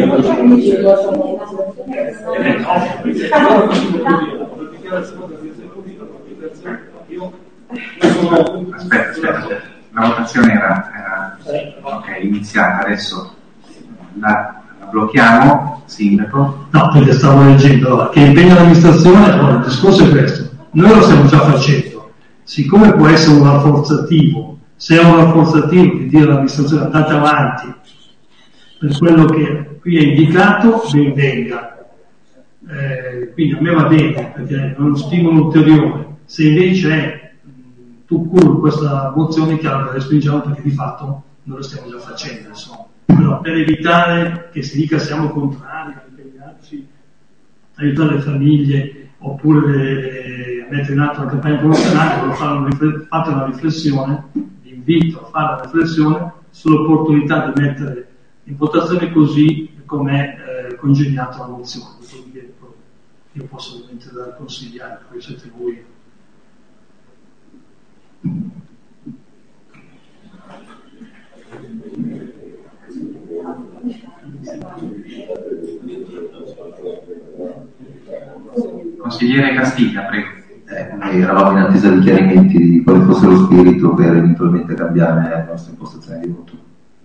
Aspetta, la votazione era iniziata, adesso la blocchiamo, sindaco. No, perché stavo leggendo che impegna l'amministrazione. Allora, il discorso è questo: noi lo stiamo già facendo, siccome può essere un rafforzativo, se è un rafforzativo di dire all'amministrazione andate avanti per quello che qui è indicato, ben venga. Quindi a me va bene, perché è uno stimolo ulteriore. Se invece è questa mozione, chiaro che respingiamo, perché di fatto noi lo stiamo già facendo, insomma. Però per evitare che si dica siamo contrari a impegnarci, a aiutare le famiglie, oppure a mettere in atto una campagna promozionale, fate una riflessione, vi invito a fare una riflessione sull'opportunità di mettere in votazione così come congegnato la mozione. Io posso ovviamente dare consigliare, poi siete voi. Consigliere Castiglia, prego. Noi eravamo in attesa di chiarimenti di quale fosse lo spirito per eventualmente cambiare la nostra impostazione di voto.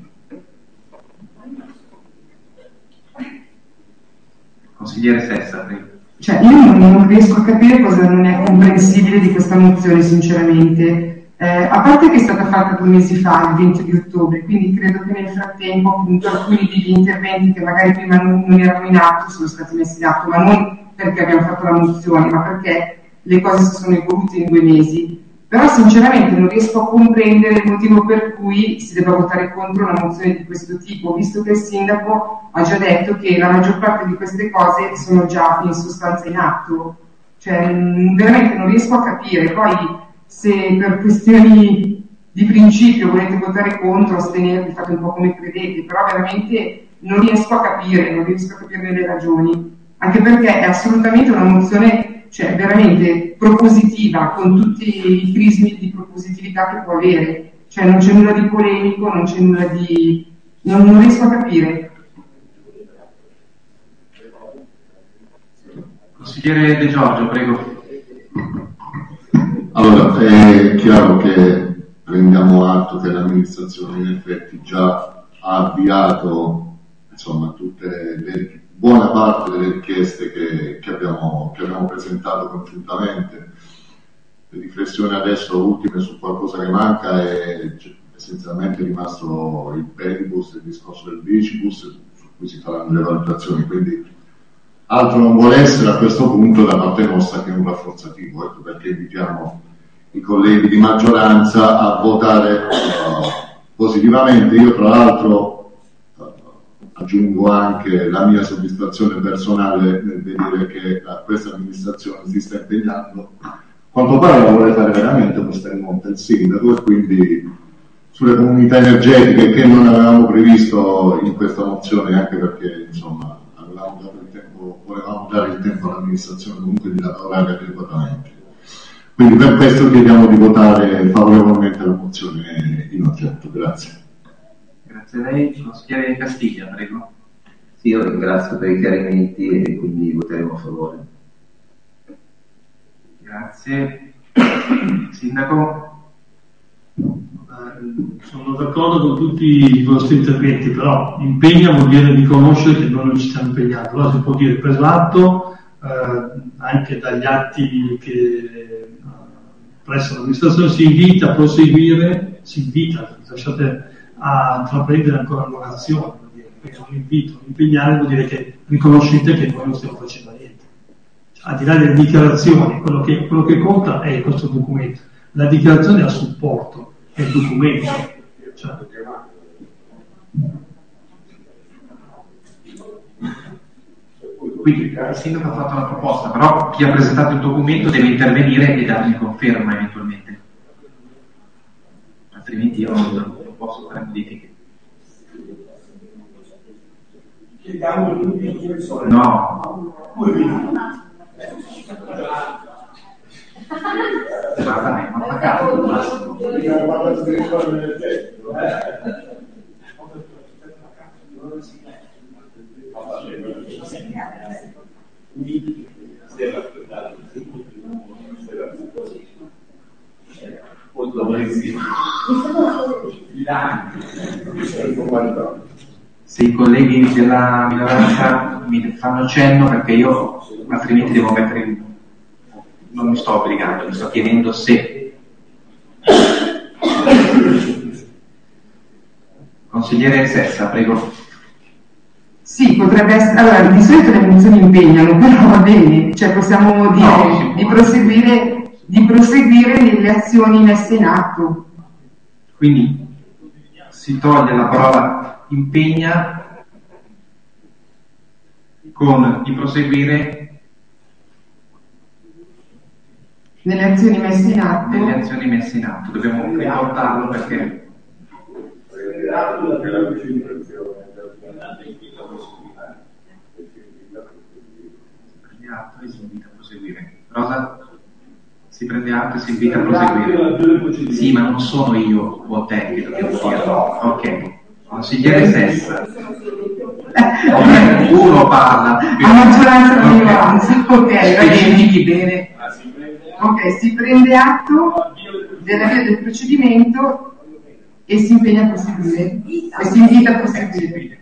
Consigliere Sessa, prego. Cioè, io non riesco a capire cosa non è comprensibile di questa mozione, sinceramente. A parte che è stata fatta 2 mesi fa, il 20 di ottobre, quindi credo che nel frattempo appunto alcuni degli interventi che magari prima non erano in atto sono stati messi in atto, ma non perché abbiamo fatto la mozione, ma perché le cose si sono evolute in 2 mesi. Però sinceramente non riesco a comprendere il motivo per cui si debba votare contro una mozione di questo tipo, visto che il sindaco ha già detto che la maggior parte di queste cose sono già in sostanza in atto. Cioè, veramente non riesco a capire. Poi, se per questioni di principio volete votare contro, astenervi, fate un po' come credete, però veramente non riesco a capire le ragioni. Anche perché è assolutamente una mozione, cioè, veramente propositiva, con tutti i crismi di propositività che può avere. Cioè, non c'è nulla di polemico, non c'è nulla di... non riesco a capire. Consigliere De Giorgio, prego. Allora, è chiaro che prendiamo atto che l'amministrazione in effetti già ha avviato, insomma, buona parte delle richieste che abbiamo presentato congiuntamente. Le riflessioni adesso ultime su qualcosa che manca è essenzialmente rimasto il pedibus, il discorso del bicibus, su cui si faranno le valutazioni, quindi altro non vuole essere a questo punto da parte nostra che un rafforzativo, ecco perché invitiamo i colleghi di maggioranza a votare positivamente. Io tra l'altro aggiungo anche la mia soddisfazione personale nel vedere che questa amministrazione si sta impegnando, quanto pare la vuole fare veramente, questa è in monte il sindaco, e quindi sulle comunità energetiche che non avevamo previsto in questa mozione, anche perché insomma volevamo dare il tempo all'amministrazione comunque di lavorare adeguatamente. Quindi per questo chiediamo di votare favorevolmente la mozione in oggetto. Grazie. Grazie a lei. Consigliere Castiglia, prego. Sì, io ringrazio per i chiarimenti e quindi voteremo a favore. Grazie. Sindaco? Sono d'accordo con tutti i vostri interventi, però impegna vuol dire riconoscere che noi non ci stiamo impegnando. Allora si può dire preso atto anche dagli atti che presso l'amministrazione si invita a proseguire, lasciate a intraprendere ancora un'azione, perché un invito, impegnare vuol dire che riconoscete che noi non stiamo facendo niente. Cioè, al di là delle dichiarazioni, quello che conta è questo documento. La dichiarazione a supporto è il documento. Cioè, quindi il sindaco ha fatto una proposta, però chi ha presentato il documento deve intervenire e dargli conferma eventualmente, altrimenti io non posso fare modifiche. No. Guarda, ma pagato il massimo. Se i colleghi della minoranza mi fanno cenno, perché io altrimenti devo mettere in... non mi sto obbligando, mi sto chiedendo se. Consigliere Sessa, prego. Sì, potrebbe essere. Allora, di solito le mozioni impegnano, però va bene, cioè possiamo dire di proseguire nelle azioni messe in atto. Quindi si toglie la parola impegna con di proseguire nelle azioni messe in atto. Dobbiamo riportarlo perché e si invita a proseguire. Rosa? Si prende atto e si invita a proseguire. Sì, ma non sono io o te che dobbiamo dirlo. Ok. Consigliere Sessa. Uno parla. A maggioranza di minoranza. Ok, specifichi bene. Ok, si prende atto della via del procedimento e si impegna a proseguire. E si invita a proseguire.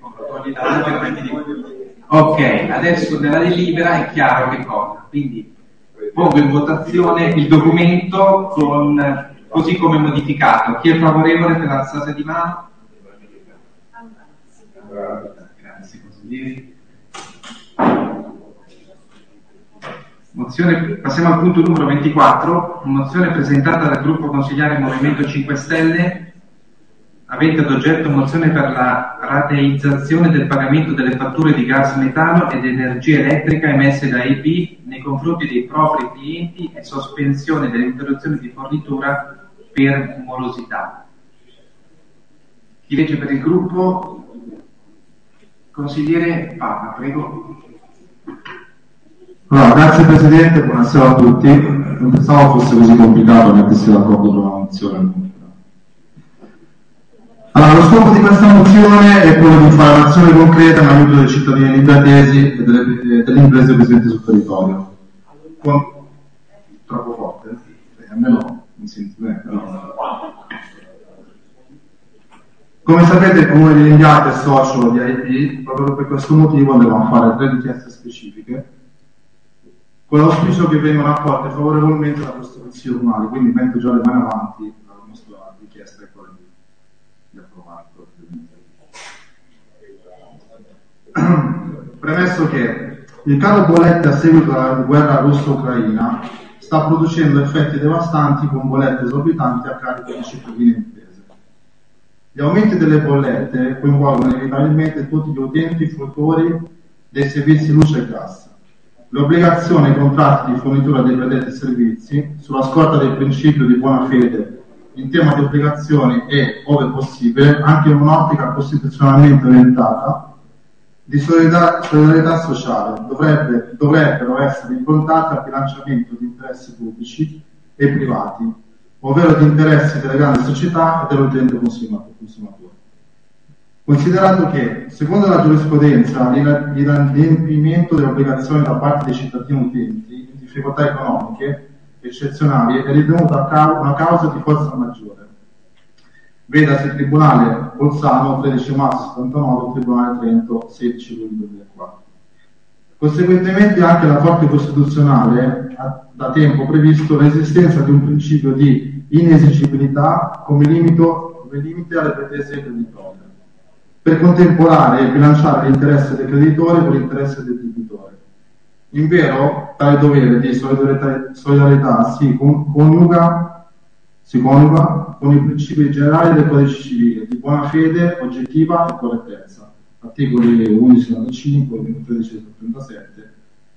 Ok, adesso nella delibera è chiaro che cosa. Quindi pongo in votazione il documento così come modificato. Chi è favorevole per alzate di mano? Grazie consiglieri. Passiamo al punto numero 24, mozione presentata dal gruppo consigliare Movimento 5 Stelle avente ad oggetto mozione per la rateizzazione del pagamento delle fatture di gas metano ed energia elettrica emesse da EP nei confronti dei propri clienti e sospensione dell'interruzione di fornitura per morosità. Chi legge per il gruppo? Consigliere Papa, prego. Allora, grazie Presidente, buonasera a tutti. Non pensavo fosse così complicato mettersi d'accordo per una mozione. Allora, lo scopo di questa mozione è quello di fare un'azione concreta in aiuto dei cittadini limbatesi e delle imprese presenti sul territorio. Troppo forte? A me no, mi senti bene, no. Come sapete il Comune di Limbiate è socio di IP, proprio per questo motivo andremo a fare 3 richieste specifiche, con l'auspicio che vengano accolte favorevolmente da questo Consiglio Comunale, quindi metto già le mani avanti, la nostra richiesta è quella di approvarlo. Premesso che il caro bollette a seguito della guerra russo-ucraina sta producendo effetti devastanti con bollette esorbitanti a carico di cittadini e imprese. Gli aumenti delle bollette coinvolgono inevitabilmente tutti gli utenti fruitori dei servizi luce e gas. Le obbligazioni e i contratti di fornitura dei predetti servizi, sulla scorta del principio di buona fede in tema di obbligazioni e, ove possibile, anche in un'ottica costituzionalmente orientata, di solidarietà sociale, dovrebbero essere improntate al bilanciamento di interessi pubblici e privati, ovvero di interessi delle grandi società e dell'utente consumatore. Considerato che, secondo la giurisprudenza, l'inadempimento delle obbligazioni da parte dei cittadini utenti in difficoltà economiche eccezionali è ritenuta una causa di forza maggiore. Vedasi il Tribunale Bolzano 13 marzo 79, il Tribunale Trento 16 luglio 2004. Conseguentemente anche la Corte Costituzionale ha da tempo previsto l'esistenza di un principio di inesigibilità come limite alle pretese creditorie, per contemperare e bilanciare l'interesse del creditore con l'interesse del debitore. Invero, tale dovere di solidarietà si coniuga con i principi generali del Codice Civile di buona fede, oggettiva e correttezza, articoli 1195, 1337,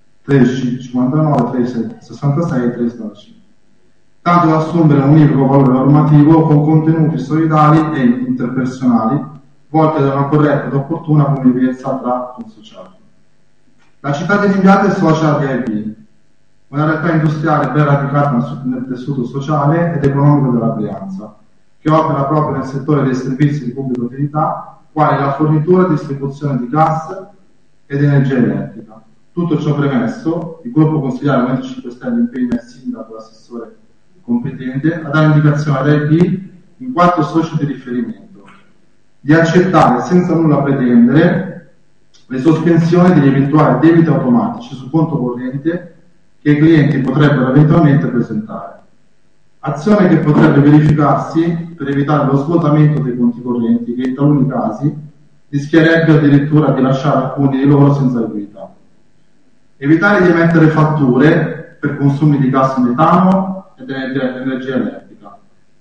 1359, 1366 e 1365, tanto da assumere un unico valore normativo con contenuti solidali e interpersonali volte da una corretta ed opportuna convivenza tra consociati. La città di Limbiate è socia di AIB, una realtà industriale ben radicata nel tessuto sociale ed economico della Brianza, che opera proprio nel settore dei servizi di pubblica utilità, quali la fornitura e distribuzione di gas ed energia elettrica. Tutto ciò premesso, il gruppo consigliare Movimento 5 Stelle impegna il sindaco e l'assessore competente a dare indicazione ad AIB, in quanto socio di riferimento, di accettare senza nulla pretendere le sospensioni degli eventuali debiti automatici su conto corrente che i clienti potrebbero eventualmente presentare. Azione che potrebbe verificarsi per evitare lo svuotamento dei conti correnti che in taluni casi rischierebbe addirittura di lasciare alcuni di loro senza liquidità. Evitare di emettere fatture per consumi di gas metano ed energia elettrica,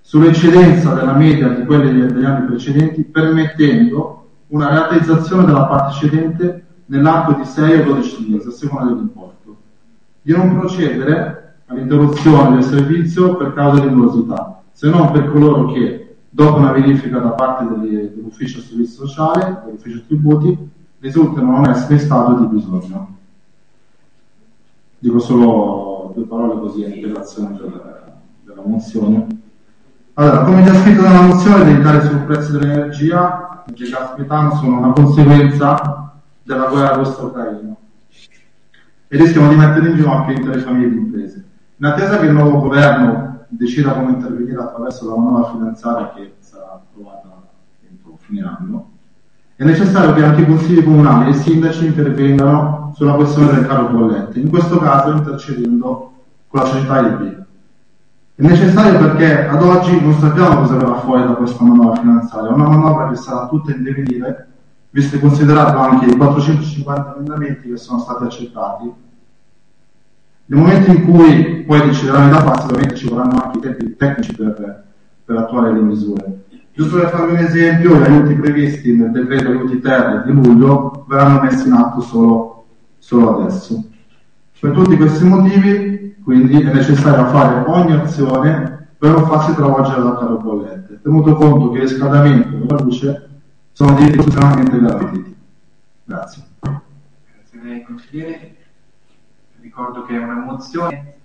sull'eccedenza della media di quelli degli anni precedenti, permettendo una rateizzazione della parte eccedente nell'arco di 6 o 12 mesi, a seconda dell'importo, di non procedere all'interruzione del servizio per causa di morosità, se non per coloro che, dopo una verifica da parte dell'ufficio servizio sociale, dell'ufficio tributi, risultano non essere in stato di bisogno. Dico solo 2 parole così in integrazione della mozione. Allora, come già scritto nella mozione, i rincari sul prezzo dell'energia e del gas metano sono una conseguenza della guerra russo-ucraina e rischiano di mettere in ginocchio intere famiglie di imprese. In attesa che il nuovo governo decida come intervenire attraverso la manovra finanziaria che sarà approvata entro fine anno, è necessario che anche i consigli comunali e i sindaci intervengano sulla questione del caro bollette, in questo caso intercedendo con la società IB. È necessario perché ad oggi non sappiamo cosa verrà fuori da questa manovra finanziaria, una manovra che sarà tutta in divenire, visto e considerato anche i 450 emendamenti che sono stati accettati. Nel momento in cui poi decideranno da farsi, ovviamente ci vorranno anche i tempi tecnici per attuare le misure. Giusto per farvi un esempio, gli aiuti previsti nel decreto aiuti ter di luglio verranno messi in atto solo adesso. Per tutti questi motivi, quindi, è necessario fare ogni azione per non farsi travolgere da caro bollette, tenuto conto che il riscaldamento e la luce sono diritti costituzionalmente garantiti. Grazie. Grazie a lei, consigliere. Ricordo che è una mozione.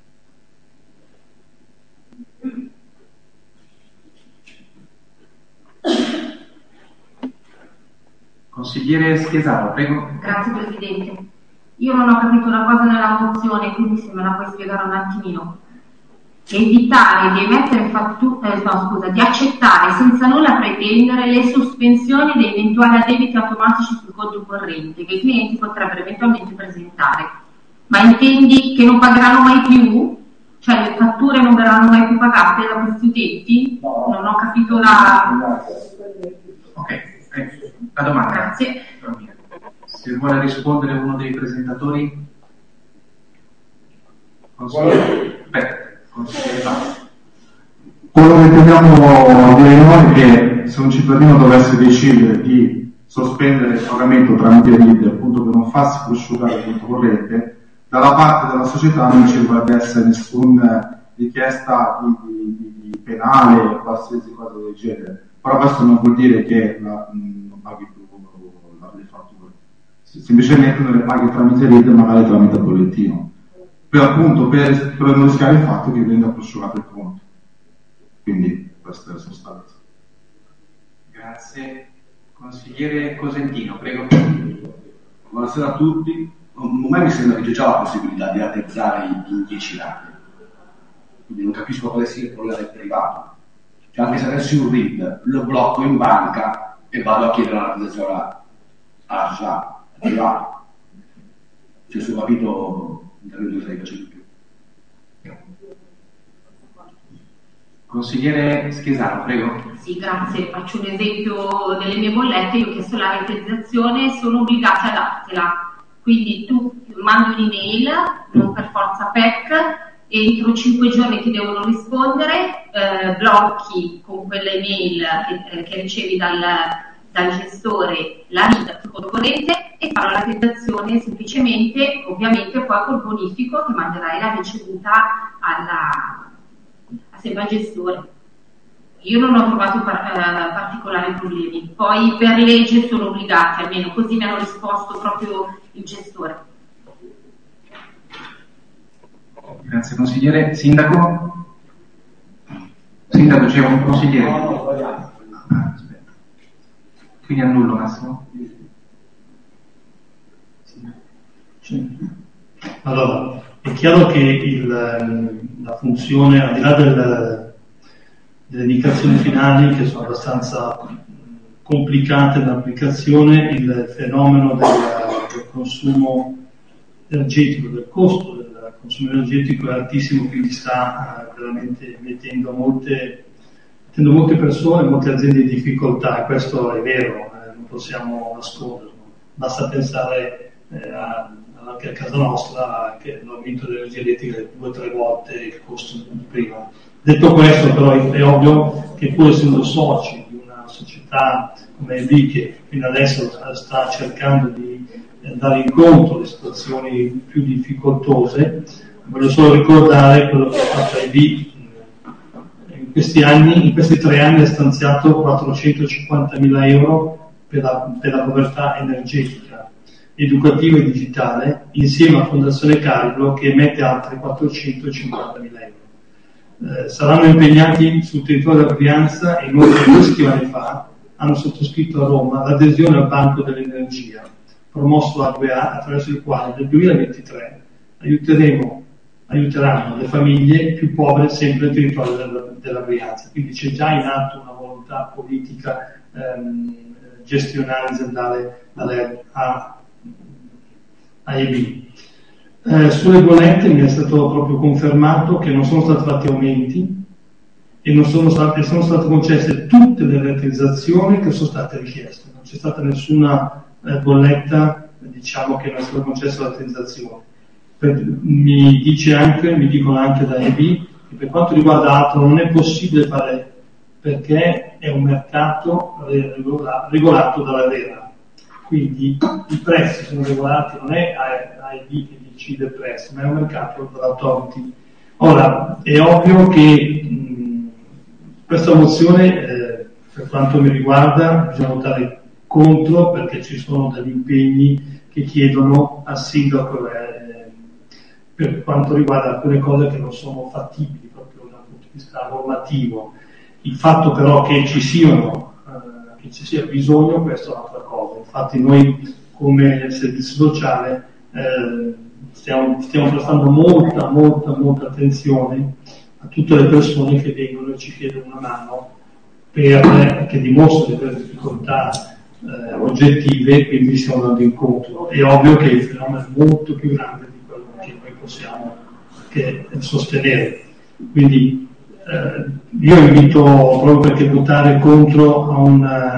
Consigliere Schesaro, prego. Grazie Presidente. Io non ho capito una cosa nella mozione, quindi se me la puoi spiegare un attimino. Evitare di emettere di accettare senza nulla pretendere le sospensioni dei eventuali addebiti automatici sul conto corrente che i clienti potrebbero eventualmente presentare. Ma intendi che non pagheranno mai più? Cioè le fatture non verranno mai più pagate da questi utenti? Non ho capito la... Ok, la domanda. Grazie. Se vuole rispondere uno dei presentatori. Consigliere. Quello che intendiamo dire noi è che se un cittadino dovesse decidere di sospendere il pagamento tramite RID, appunto per non farsi prosciugare il conto corrente, dalla parte della società non ci dovrebbe essere nessuna richiesta di penale o qualsiasi cosa del genere. Però questo non vuol dire che non paghi più le fatture, semplicemente non le paghi tramite RID, magari tramite bollettino, per non rischiare il fatto che venga prosciugato il conto. Quindi questa è la sostanza. Grazie. Consigliere Cosentino, prego. Buonasera a tutti. A me mi sembra che c'è già la possibilità di rateizzare in 10 anni, quindi non capisco quale sia il problema del privato. Cioè, anche se avessi un RID, lo blocco in banca e vado a chiedere la rateizzazione al privato. Cioè, se ho capito, l'intervento stai facendo più. Consigliere Schesaro, prego. Sì, grazie. Faccio un esempio delle mie bollette. Io ho chiesto la rateizzazione, sono obbligata a dartela. Quindi tu mandi un'email, non per forza PEC, entro 5 giorni ti devono rispondere, blocchi con quella email che ricevi dal gestore la RID sul conto corrente e farò la rateizzazione semplicemente, ovviamente poi col bonifico che manderai la ricevuta sempre al gestore. Io non ho trovato particolari problemi. Poi per legge sono obbligati, almeno così mi hanno risposto proprio il gestore. Grazie consigliere. Sindaco? Sindaco, c'è un consigliere? No, sbagliato. Quindi annullo Massimo. Allora, è chiaro che la funzione, al di là delle indicazioni finali che sono abbastanza complicate dall'applicazione, il fenomeno del consumo energetico, del costo del consumo energetico è altissimo, quindi sta veramente mettendo molte persone, molte aziende in difficoltà, e questo è vero, non possiamo nasconderlo. Basta pensare anche a casa nostra che l'aumento dell'energia elettrica è 2 o 3 volte il costo prima Detto questo, però, è ovvio che pur essendo soci di una società come EB, che fino adesso sta cercando di andare incontro alle situazioni più difficoltose, voglio solo ricordare quello che ha fatto EB in questi 3 anni ha stanziato 450.000 euro per la povertà energetica, educativa e digitale, insieme a Fondazione Cariblo che emette altri 450.000 euro. Saranno impegnati sul territorio della Brianza e inoltre 2 settimane fa hanno sottoscritto a Roma l'adesione al Banco dell'Energia, promosso da 2A, attraverso il quale nel 2023 aiuteranno le famiglie più povere sempre nel territorio della Brianza. Quindi c'è già in atto una volontà politica gestionale aziendale a EB. Sulle bollette mi è stato proprio confermato che non sono stati fatti aumenti e sono state concesse tutte le rateizzazioni che sono state richieste. Non c'è stata nessuna bolletta, diciamo, che non è stata concessa la rateizzazione. Mi dicono anche da EB che per quanto riguarda altro non è possibile fare, perché è un mercato regolato dalla RERA. Quindi i prezzi sono regolati, non è AEB che decide il prezzo, ma è un mercato dall'autority. Ora, è ovvio che questa mozione, per quanto mi riguarda, bisogna votare contro, perché ci sono degli impegni che chiedono al sindaco per quanto riguarda alcune cose che non sono fattibili proprio dal punto di vista normativo. Il fatto però che ci sia bisogno, questo è un'altra cosa. Infatti noi come servizio sociale stiamo prestando molta attenzione a tutte le persone che vengono e ci chiedono una mano che dimostrano delle difficoltà oggettive, quindi stiamo andando incontro. È ovvio che il fenomeno è molto più grande di quello che noi possiamo sostenere. Quindi io invito, proprio perché votare contro a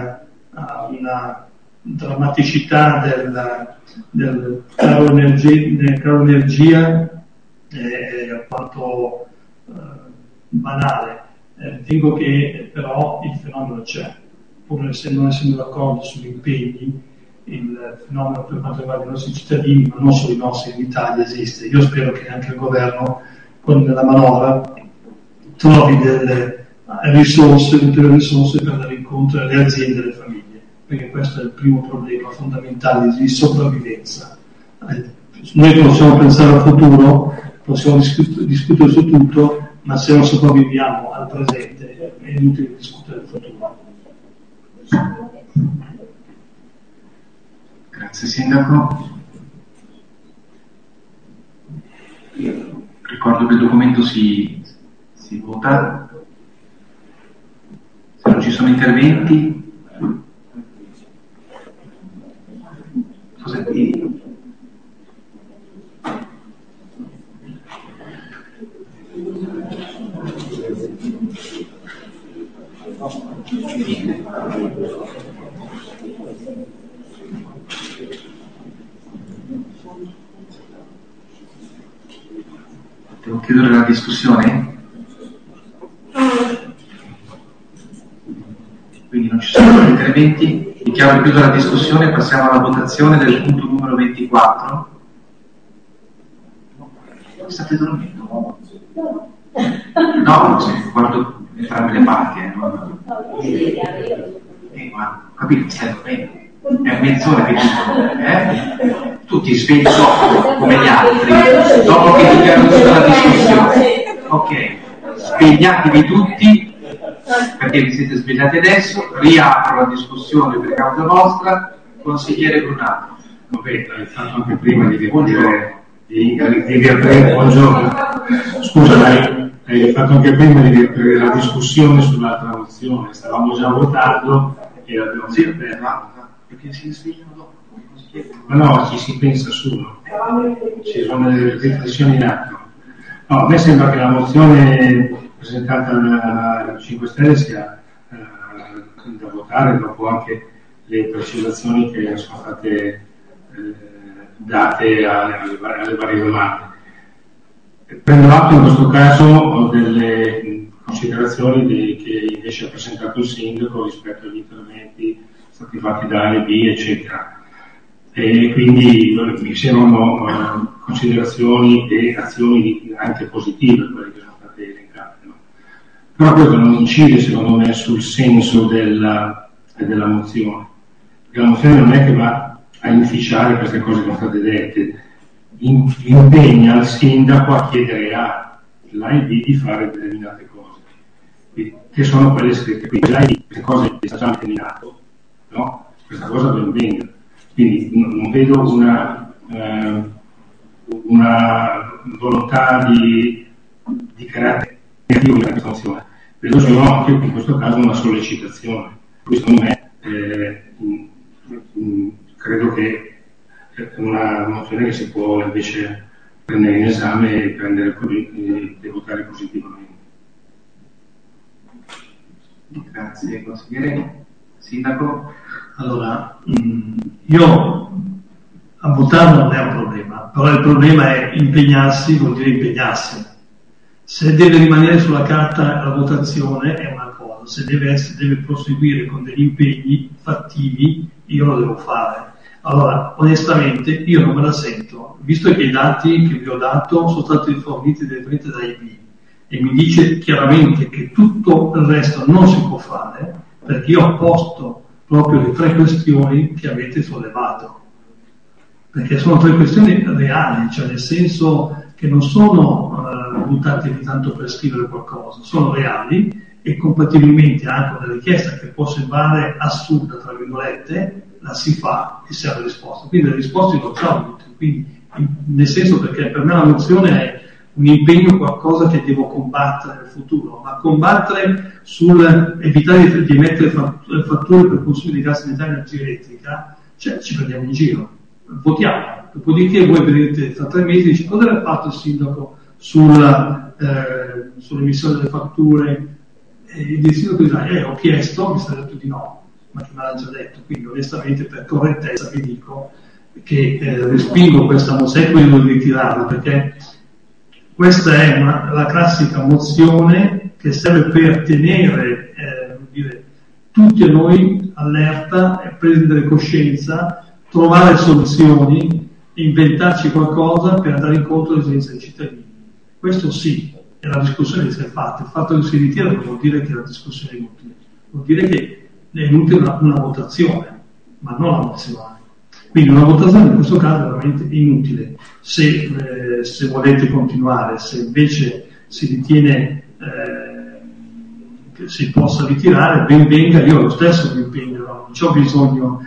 una drammaticità del caro energia è alquanto banale. Ritengo che però il fenomeno c'è, pur non essendo d'accordo sugli impegni. Il fenomeno per quanto riguarda i nostri cittadini, ma non solo i nostri, in Italia esiste. Io spero che anche il governo con la manovra trovi delle ulteriori risorse per dare incontro alle aziende e alle famiglie, perché questo è il primo problema fondamentale di sopravvivenza. Noi possiamo pensare al futuro, possiamo discutere su tutto, ma se non sopravviviamo al presente è inutile discutere del futuro. Grazie Sindaco. Ricordo che il documento si vota. Se non ci sono interventi, cosa dire? Devo chiudere la discussione? Quindi non ci sono interventi, dichiaro chiusa la discussione, passiamo alla votazione del punto numero 24. State dormendo? No, guardo entrambe le parti. Ma capito, stai dormendo? È mezz'ora che dicono, tutti svegli dopo, come gli altri, dopo che dichiaro chiusa la discussione. Ok, svegliatevi tutti, perché vi siete svegliati adesso, riapro la discussione per causa vostra, consigliere Brunato. Vabbè, l'hai fatto anche prima di riaprire, buongiorno. Scusa, hai fatto anche prima di riaprire la discussione sull'altra mozione, stavamo già votando e l'abbiamo aperta. Perché si svegliano dopo, ma no, ci si pensa solo, ci sono delle riflessioni in atto. No, a me sembra che la mozione presentata da 5 Stelle sia da votare dopo anche le precisazioni che sono state date alle varie domande. Prendo atto in questo caso delle considerazioni che invece ha presentato il sindaco rispetto agli interventi stati fatti da A e B, eccetera. E quindi mi sembrano considerazioni e azioni anche positive quelle che sono state elencate, no? Però questo non incide secondo me sul senso della mozione, perché la mozione non è che va a inficiare queste cose che sono state dette, impegna il sindaco a chiedere a l'A e B di fare determinate cose, che sono quelle scritte qui. L'A e B, queste cose che sta già terminato, no? Questa cosa ben venga. Quindi non vedo una volontà di carattere negativo in questa mozione, vedo solo anche in questo caso una sollecitazione. Quindi secondo me credo che è una mozione che si può invece prendere in esame e votare positivamente. Grazie consigliere. Sindaco? Allora, io a votare non è un problema, però il problema è impegnarsi, vuol dire impegnarsi. Se deve rimanere sulla carta la votazione è una cosa, se deve proseguire con degli impegni fattivi, io lo devo fare. Allora, onestamente, io non me la sento, visto che i dati che vi ho dato sono stati forniti direttamente da IB e mi dice chiaramente che tutto il resto non si può fare, perché io ho posto proprio le 3 questioni che avete sollevato, perché sono 3 questioni reali, cioè nel senso che non sono buttate lì tanto per scrivere qualcosa, sono reali e compatibilmente anche una richiesta che può sembrare assurda, tra virgolette, la si fa e si ha la risposta. Quindi le risposte non sono tutte, quindi nel senso, perché per me la mozione è un impegno, qualcosa che devo combattere nel futuro, ma combattere sul evitare di emettere fatture per consumo di gas metano e energia elettrica, cioè ci prendiamo in giro, votiamo. Dopodiché voi vedete tra 3 mesi dice cosa aveva fatto il sindaco sull'emissione delle fatture, e il sindaco dirà ho chiesto, mi sta detto di no, ma che me l'ha già detto. Quindi onestamente per correttezza vi dico che respingo questa mozione e quindi devo ritirarla, perché questa è la classica mozione che serve per tenere tutti noi allerta e prendere coscienza, trovare soluzioni, inventarci qualcosa per andare incontro alle esigenze dei cittadini. Questo sì, è la discussione che si è fatta. Il fatto che si ritira non vuol dire che la discussione è inutile, vuol dire che è inutile una votazione, ma non la mozione. Quindi una votazione in questo caso è veramente inutile. Se volete continuare, se invece si ritiene che si possa ritirare, ben venga, io lo stesso mi impegno, non ho bisogno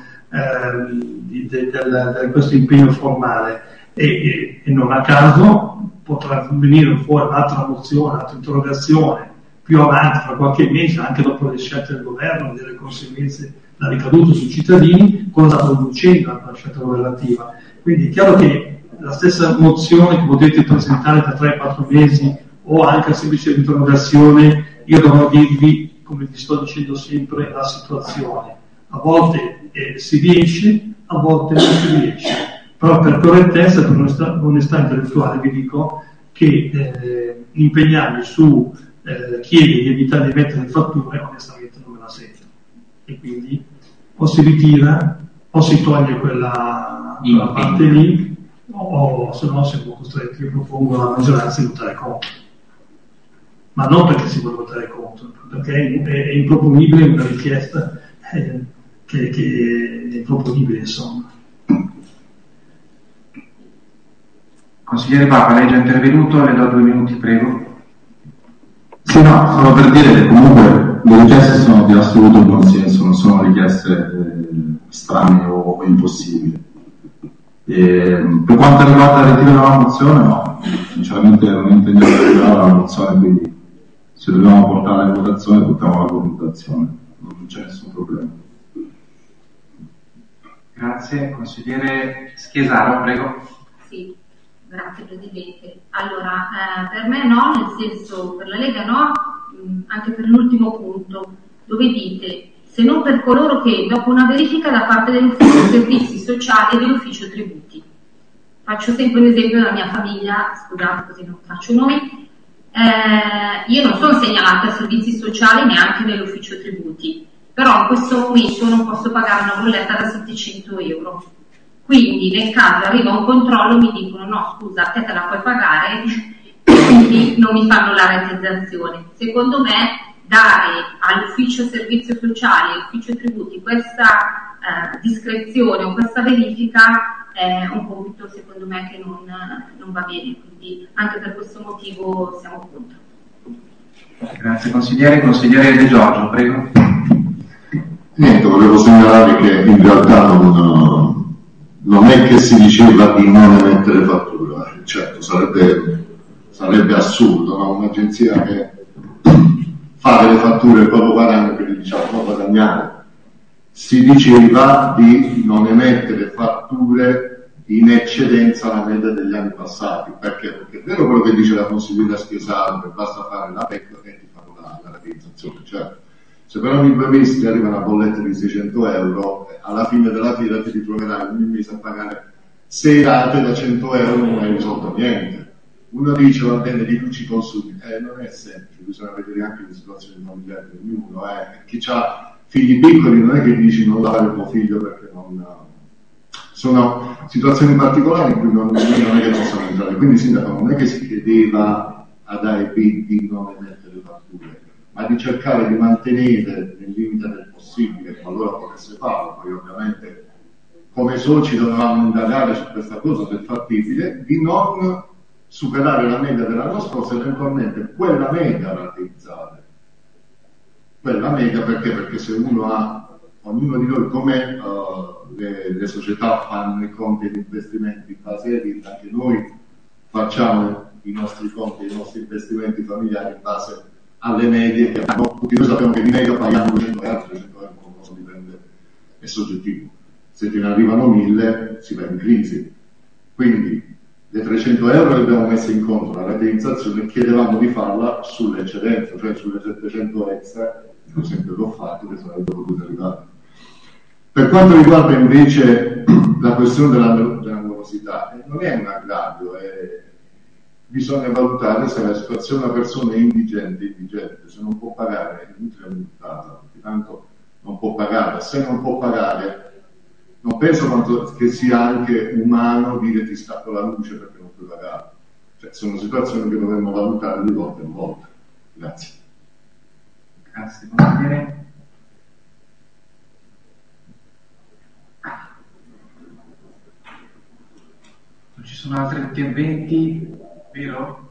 di questo impegno formale e non a caso potrà venire fuori un'altra mozione, un'altra interrogazione più avanti, tra qualche mese, anche dopo le scelte del governo, delle conseguenze, la ricaduta sui cittadini, cosa sta producendo la scelta governativa. Quindi è chiaro che la stessa mozione che potete presentare tra 3-4 mesi o anche a semplice interrogazione, io dovrò dirvi, come vi sto dicendo sempre, la situazione. A volte si riesce, a volte non si riesce. Però per correttezza e per onestà intellettuale vi dico che impegnarmi su chiedere di evitare di mettere le fatture, onestamente non me la sento. E quindi o si ritira o si toglie quella parte lì, o se no siamo costretti, io propongo alla maggioranza di votare contro. Ma non perché si vuole votare contro, perché è improponibile una richiesta che è improponibile, insomma. Consigliere Papa, lei è già intervenuto, le do 2 minuti, prego. Sì, no, solo per dire che comunque le richieste sono di assoluto buon senso, non sono richieste strane o impossibili. Per quanto riguarda il ritiro della mozione, no, sinceramente non intendiamo ritirare la mozione, quindi se dobbiamo portare la votazione, portiamo la votazione, non c'è nessun problema. Grazie. Consigliere Schiesaro, prego. Sì. Grazie Presidente. Allora, per me no, nel senso, per la Lega no, anche per l'ultimo punto, dove dite, se non per coloro che, dopo una verifica da parte dell'Ufficio Servizi Sociali e dell'Ufficio Tributi. Faccio sempre un esempio della mia famiglia, scusate così non faccio nomi, io non sono segnalata a servizi sociali neanche nell'ufficio tributi, però in questo momento non posso pagare una bolletta da 700 euro. Quindi nel caso arriva un controllo mi dicono no scusa, te la puoi pagare, quindi non mi fanno la rateizzazione. Secondo me dare all'ufficio servizio sociale, all'ufficio tributi questa discrezione o questa verifica è un compito secondo me che non va bene, quindi anche per questo motivo siamo contro. Grazie consigliere. Consigliere De Giorgio, prego. Niente, volevo segnalare che in realtà non è che si diceva di non emettere fattura, certo sarebbe assurdo, no? Un'agenzia che fa delle fatture proprio guadagno che gli diciamo non guadagnare. Si diceva di non emettere fatture in eccedenza alla media degli anni passati. Perché? Perché è vero quello che dice la consigliera Schesaro, che basta fare la PEC e ti fanno la rateizzazione. Cioè, se per ogni 2 mesi ti arriva una bolletta di 600 euro, alla fine della fila ti ritroverai ogni mese a pagare 6 rate da 100 euro, non hai risolto niente. Uno dice va bene, riduci i consumi, non è semplice, bisogna vedere anche le situazioni familiari di ognuno. Chi ha figli piccoli non è che dici non lavare il tuo figlio perché non... Sono situazioni particolari in cui non è che possono entrare. Quindi sindaco non è che si chiedeva ad AEP di non emettere fatture, ma di cercare di mantenere nel limite del possibile, qualora potesse farlo. Poi ovviamente come soci dovevamo indagare su questa cosa del fattibile, di non superare la media dell'anno scorso, eventualmente quella media rateizzare. Quella media perché se uno ha, ognuno di noi come le società fanno i conti di investimenti in base ai RIT, anche noi facciamo i nostri conti, i nostri investimenti familiari in base alle medie che abbiamo. Tutti noi sappiamo che di media paghiamo 200 euro, 300 euro, cosa dipende, è soggettivo. Se te ne arrivano 1000 si va in crisi. Quindi le 300 euro le abbiamo messe in conto la rateizzazione, chiedevamo di farla sull'eccedenza, cioè sulle 700 extra, l'esempio che ho fatto, che sarebbero potute arrivare. Per quanto riguarda invece la questione della morosità, non è un aggravio, bisogna valutare se una persona è indigente, se non può pagare è inutile multarla, perché tanto non può pagare. Se non può pagare, non penso che sia anche umano dire ti stacco la luce perché non puoi pagare. Cioè, sono situazioni che dovremmo valutare di volta in volta. Grazie. Grazie, consigliere. Non ci sono altri interventi, vero?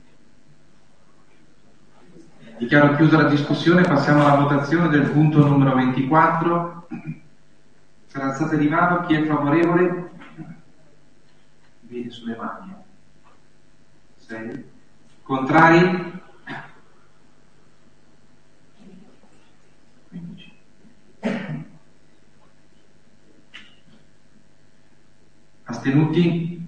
Dichiaro chiusa la discussione, passiamo alla votazione del punto numero 24. Per alzata di mano, chi è favorevole? Vedi sulle mani. 6. Contrari? 15. Astenuti?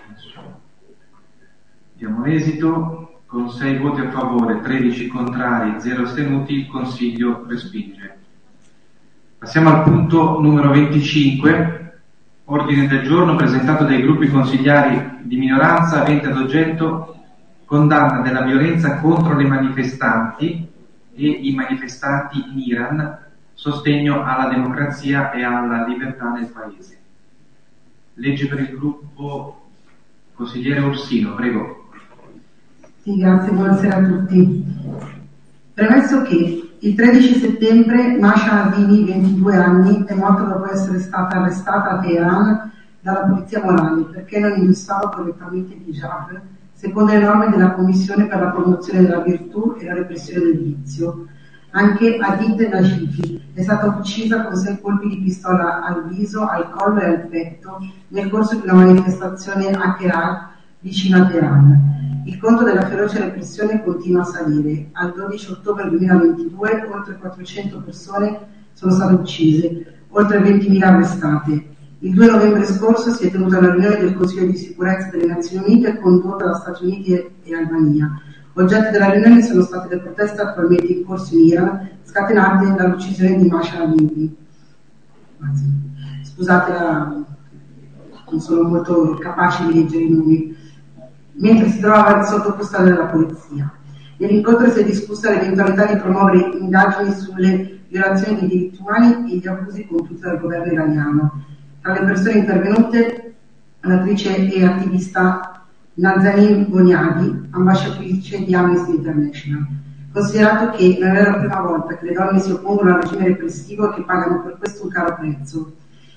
Diamo l'esito. Con 6 voti a favore, 13 contrari, 0 astenuti, il Consiglio respinge. Passiamo al punto numero 25, ordine del giorno presentato dai gruppi consigliari di minoranza avente ad oggetto condanna della violenza contro le manifestanti e i manifestanti in Iran, sostegno alla democrazia e alla libertà nel Paese. Legge per il gruppo consigliere Ursino, prego. Sì, grazie, buonasera a tutti. Premesso che il 13 settembre Masha Amini, 22 anni, è morta dopo essere stata arrestata a Teheran dalla polizia morale perché non indossava correttamente il hijab, secondo le norme della Commissione per la promozione della virtù e la repressione del vizio. Anche Hadid Najifi è stata uccisa con 6 colpi di pistola al viso, al collo e al petto nel corso di una manifestazione a Herat, vicino a Teheran. Il conto della feroce repressione continua a salire. Al 12 ottobre 2022 oltre 400 persone sono state uccise, oltre 20.000 arrestate. Il 2 novembre scorso si è tenuta una riunione del Consiglio di sicurezza delle Nazioni Unite condotta da Stati Uniti e Albania. Oggetto della riunione sono state le proteste attualmente in corso in Iran, scatenate dall'uccisione di Masha Amini. Scusate, non sono molto capace di leggere i nomi. Mentre si trovava sotto custode della polizia. Nell'incontro si è discussa l'eventualità di promuovere indagini sulle violazioni dei diritti umani e gli abusi compiuti dal governo iraniano. Tra le persone intervenute, l'attrice e attivista Nazanin Boniadi, ambasciatrice di Amnesty International. Considerato che non è la prima volta che le donne si oppongono al regime repressivo e che pagano per questo un caro prezzo.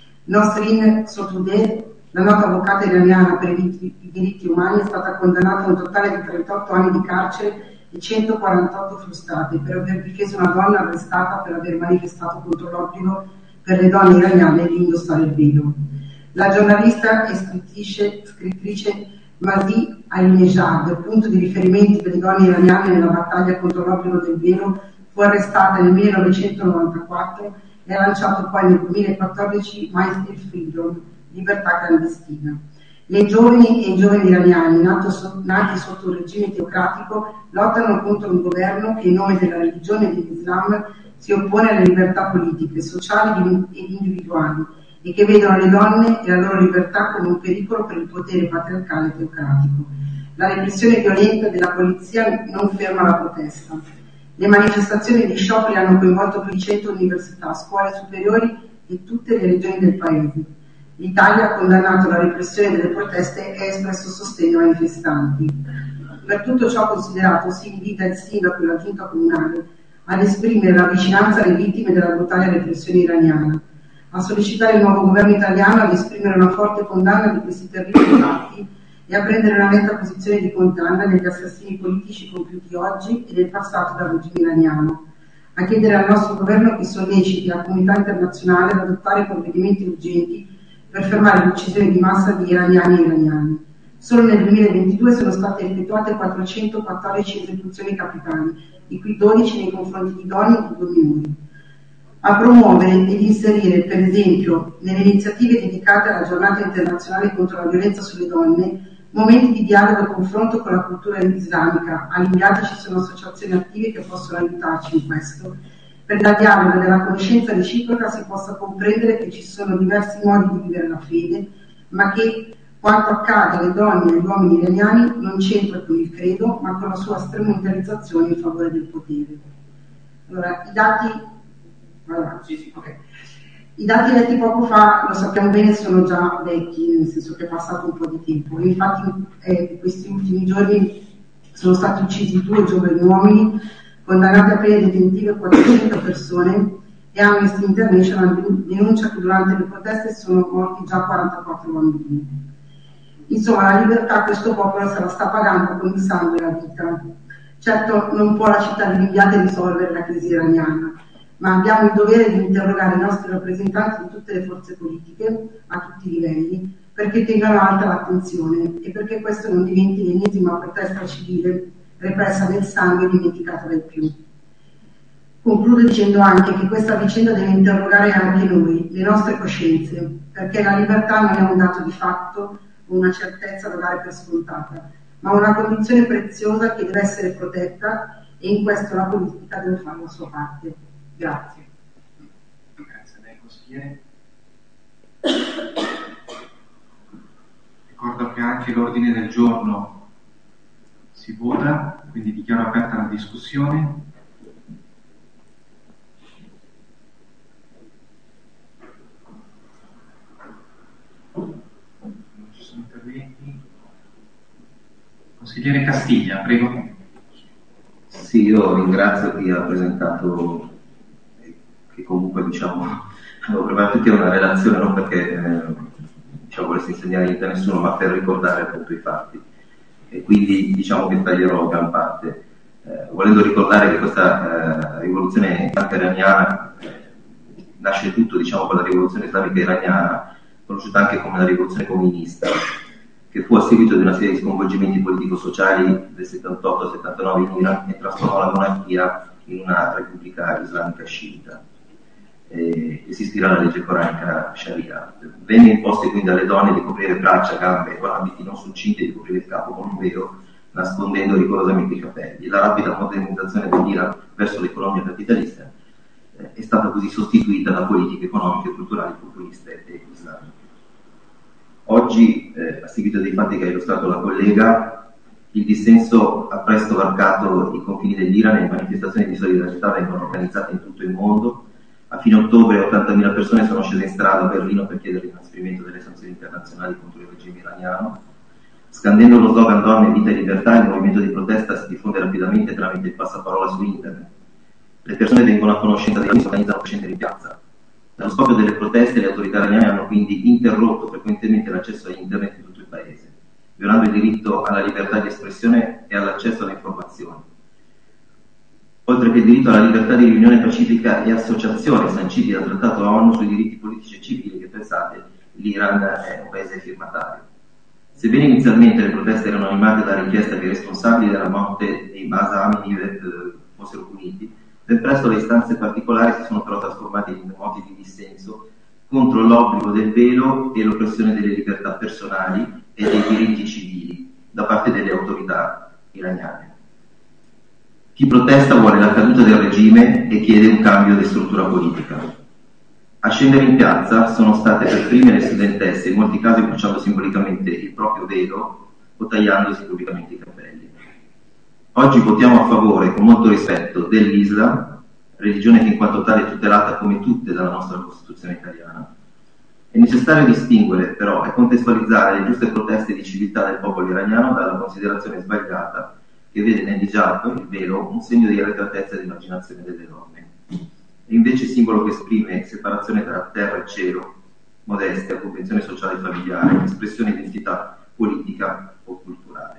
Nosrin Sotoudeh, la nota avvocata iraniana per i diritti umani, è stata condannata a un totale di 38 anni di carcere e 148 frustate per aver difeso una donna arrestata per aver manifestato contro l'obbligo per le donne iraniane di indossare il velo. La giornalista e scrittrice Mahdi Alinejad, punto di riferimento delle donne iraniane nella battaglia contro l'obbligo del velo, fu arrestata nel 1994 e ha lanciato poi nel 2014 My Still Freedom, libertà clandestina. Le giovani e i giovani iraniani nati sotto un regime teocratico lottano contro un governo che in nome della religione e dell'Islam si oppone alle libertà politiche, sociali ed individuali e che vedono le donne e la loro libertà come un pericolo per il potere patriarcale e teocratico. La repressione violenta della polizia non ferma la protesta. Le manifestazioni di scioperi hanno coinvolto più di 100 università, scuole superiori e tutte le regioni del paese. L'Italia ha condannato la repressione delle proteste e ha espresso sostegno ai manifestanti. Per tutto ciò considerato, si invita il sindaco e la giunta comunale ad esprimere la vicinanza alle vittime della brutale repressione iraniana, a sollecitare il nuovo governo italiano ad esprimere una forte condanna di questi terribili fatti e a prendere una netta posizione di condanna negli assassini politici compiuti oggi e nel passato dal regime iraniano, a chiedere al nostro governo che solleciti la comunità internazionale ad adottare provvedimenti urgenti per fermare l'uccisione di massa di iraniani e iraniane. Solo nel 2022 sono state effettuate 414 esecuzioni capitali, di cui 12 nei confronti di donne e di 2 minori. A promuovere ed inserire, per esempio, nelle iniziative dedicate alla giornata internazionale contro la violenza sulle donne, momenti di dialogo e confronto con la cultura islamica. All'Inviata ci sono associazioni attive che possono aiutarci in questo. Per dal dialogo e dalla conoscenza reciproca si possa comprendere che ci sono diversi modi di vivere la fede, ma che quanto accade alle donne e agli uomini iraniani non c'entra con il credo, ma con la sua strumentalizzazione in favore del potere. Allora, i dati letti poco fa, lo sappiamo bene, sono già vecchi, nel senso che è passato un po' di tempo. Infatti questi ultimi giorni sono stati uccisi 2 giovani uomini, condannati a pene detentive 400 persone, e Amnesty International denuncia che durante le proteste sono morti già 44 bambini. Insomma, la libertà questo popolo se la sta pagando con il sangue e la vita. Certo, non può la città di Limbiate risolvere la crisi iraniana, ma abbiamo il dovere di interrogare i nostri rappresentanti di tutte le forze politiche, a tutti i livelli, perché tengano alta l'attenzione e perché questo non diventi l'ennesima protesta civile repressa nel sangue e dimenticata dai più. Concludo dicendo anche che questa vicenda deve interrogare anche noi, le nostre coscienze, perché la libertà non è un dato di fatto o una certezza da dare per scontata, ma una condizione preziosa che deve essere protetta, e in questo la politica deve fare la sua parte. Grazie. Grazie a lei, consigliere. Ricordo che anche l'ordine del giorno si vota, quindi dichiaro aperta la discussione. Non ci sono interventi. Consigliere Castiglia, prego. Sì, io ringrazio chi ha presentato, che comunque avevo preparato tutti una relazione, non perché volessi insegnare niente a nessuno, ma per ricordare appunto i fatti. E quindi che taglierò gran parte, volendo ricordare che questa rivoluzione iraniana nasce tutto con la rivoluzione islamica iraniana, conosciuta anche come la rivoluzione comunista, che fu a seguito di una serie di sconvolgimenti politico-sociali del 78-79 in Iran e trasformò la monarchia in una repubblica islamica sciita e si ispirò alla legge coranica Sharia. Venne imposto quindi alle donne di coprire braccia, gambe con abiti non succinti e di coprire il capo con un velo, nascondendo rigorosamente i capelli. La rapida modernizzazione dell'Iran verso l'economia capitalista è stata così sostituita da politiche economiche e culturali populiste e islamiche. Oggi, a seguito dei fatti che ha illustrato la collega, Il dissenso ha presto varcato i confini dell'Iran e manifestazioni di solidarietà vengono organizzate in tutto il mondo. A fine ottobre 80.000 persone sono scese in strada a Berlino per chiedere l'inasprimento delle sanzioni internazionali contro il regime iraniano. Scandendo lo slogan "Donne, vita e libertà", il movimento di protesta si diffonde rapidamente tramite il passaparola su internet. Le persone vengono a conoscenza dei si organizzano per scendere in piazza. Dallo scoppio delle proteste, le autorità iraniane hanno quindi interrotto frequentemente l'accesso a internet in tutto il paese, violando il diritto alla libertà di espressione e all'accesso alle informazioni. Oltre che il diritto alla libertà di riunione pacifica e associazione sanciti dal Trattato ONU sui diritti politici e civili, che pensate, l'Iran è un paese firmatario. Sebbene inizialmente le proteste erano animate dalla richiesta che i responsabili della morte dei Mahsa Amini fossero puniti, ben presto le istanze particolari si sono però trasformate in moti di dissenso contro l'obbligo del velo e l'oppressione delle libertà personali e dei diritti civili da parte delle autorità iraniane. Chi protesta vuole la caduta del regime e chiede un cambio di struttura politica. A scendere in piazza sono state per prime le studentesse, in molti casi bruciando simbolicamente il proprio velo o tagliandosi pubblicamente i capelli. Oggi votiamo a favore, con molto rispetto, dell'Islam, religione che in quanto tale è tutelata come tutte dalla nostra Costituzione italiana. È necessario distinguere però e contestualizzare le giuste proteste di civiltà del popolo iraniano dalla considerazione sbagliata che vede nell'hijab, il velo, un segno di arretratezza e di emarginazione delle donne. È invece simbolo che esprime separazione tra terra e cielo, modestia, convenzione sociale e familiare, espressione di identità politica o culturale.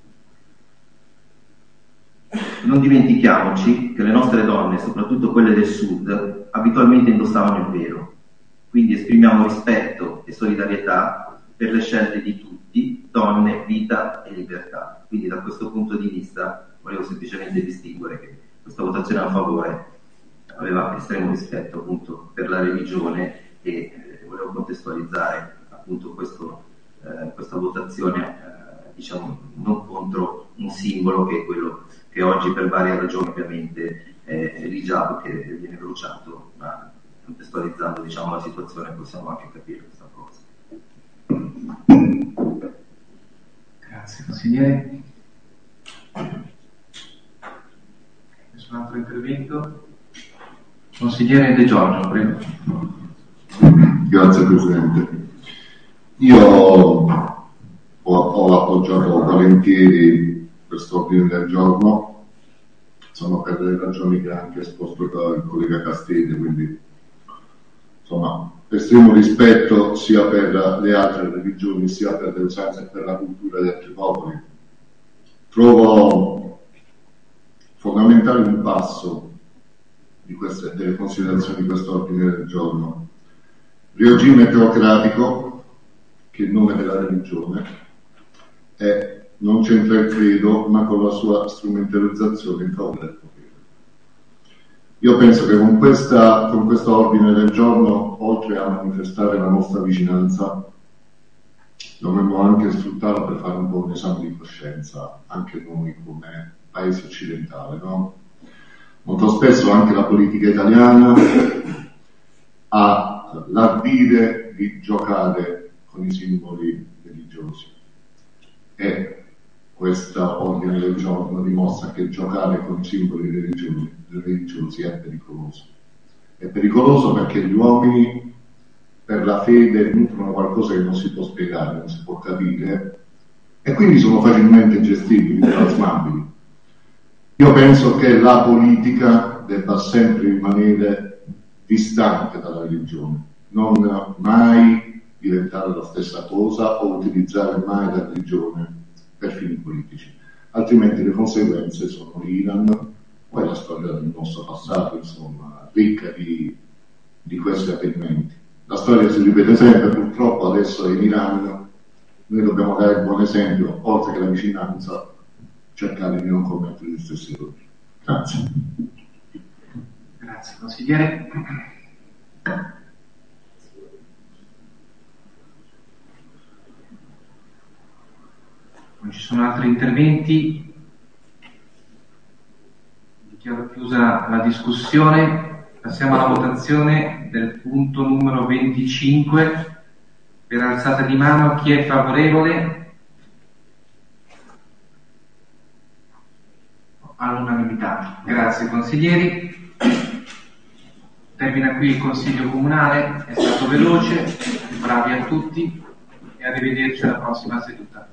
Non dimentichiamoci che le nostre donne, soprattutto quelle del sud, abitualmente indossavano il velo. Quindi esprimiamo rispetto e solidarietà per le scelte di tutti, donne, vita e libertà. Quindi da questo punto di vista volevo semplicemente distinguere che questa votazione a favore aveva estremo rispetto appunto per la religione e volevo contestualizzare appunto questa votazione diciamo non contro un simbolo che è quello che oggi per varie ragioni ovviamente è l'hijab che viene bruciato, ma contestualizzando diciamo la situazione possiamo anche capire questa cosa. Grazie consigliere. Nessun altro intervento? Consigliere De Giorgio, prego. Grazie Presidente. Io ho appoggiato volentieri quest'ordine del giorno, insomma per le ragioni che ha anche esposto il collega Castelli, quindi insomma estremo rispetto sia per le altre religioni sia per le usanze e per la cultura di altri popoli. Trovo fondamentale un passo delle considerazioni di questo ordine del giorno. Il regime teocratico, che è il nome della religione, non c'entra il credo, ma con la sua strumentalizzazione in favore del potere. Io penso che con questo ordine del giorno, oltre a manifestare la nostra vicinanza, dovremmo anche sfruttarlo per fare un po' un esame di coscienza, anche noi come paese occidentale, no? Molto spesso anche la politica italiana ha l'ardire di giocare con i simboli religiosi e questo ordine del giorno dimostra che giocare con i simboli religiosi è pericoloso. È pericoloso perché gli uomini per la fede nutrono qualcosa che non si può spiegare, non si può capire e quindi sono facilmente gestibili, plasmabili. Io penso che la politica debba sempre rimanere distante dalla religione, non mai diventare la stessa cosa o utilizzare mai la religione per fini politici, altrimenti le conseguenze sono l'Iran, poi la storia del nostro passato, insomma, ricca di questi avvenimenti. La storia si ripete sempre, purtroppo adesso in Iran noi dobbiamo dare il buon esempio, oltre che la vicinanza, cercare di non commettere gli stessi errori. Grazie. Grazie consigliere. Non ci sono altri interventi. Dichiaro chiusa la discussione. Passiamo alla votazione del punto numero 25 per alzata di mano. Chi è favorevole? Grazie consiglieri. Termina qui il Consiglio Comunale, è stato veloce, bravi a tutti e arrivederci alla prossima seduta.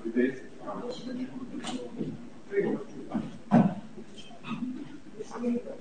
Prego.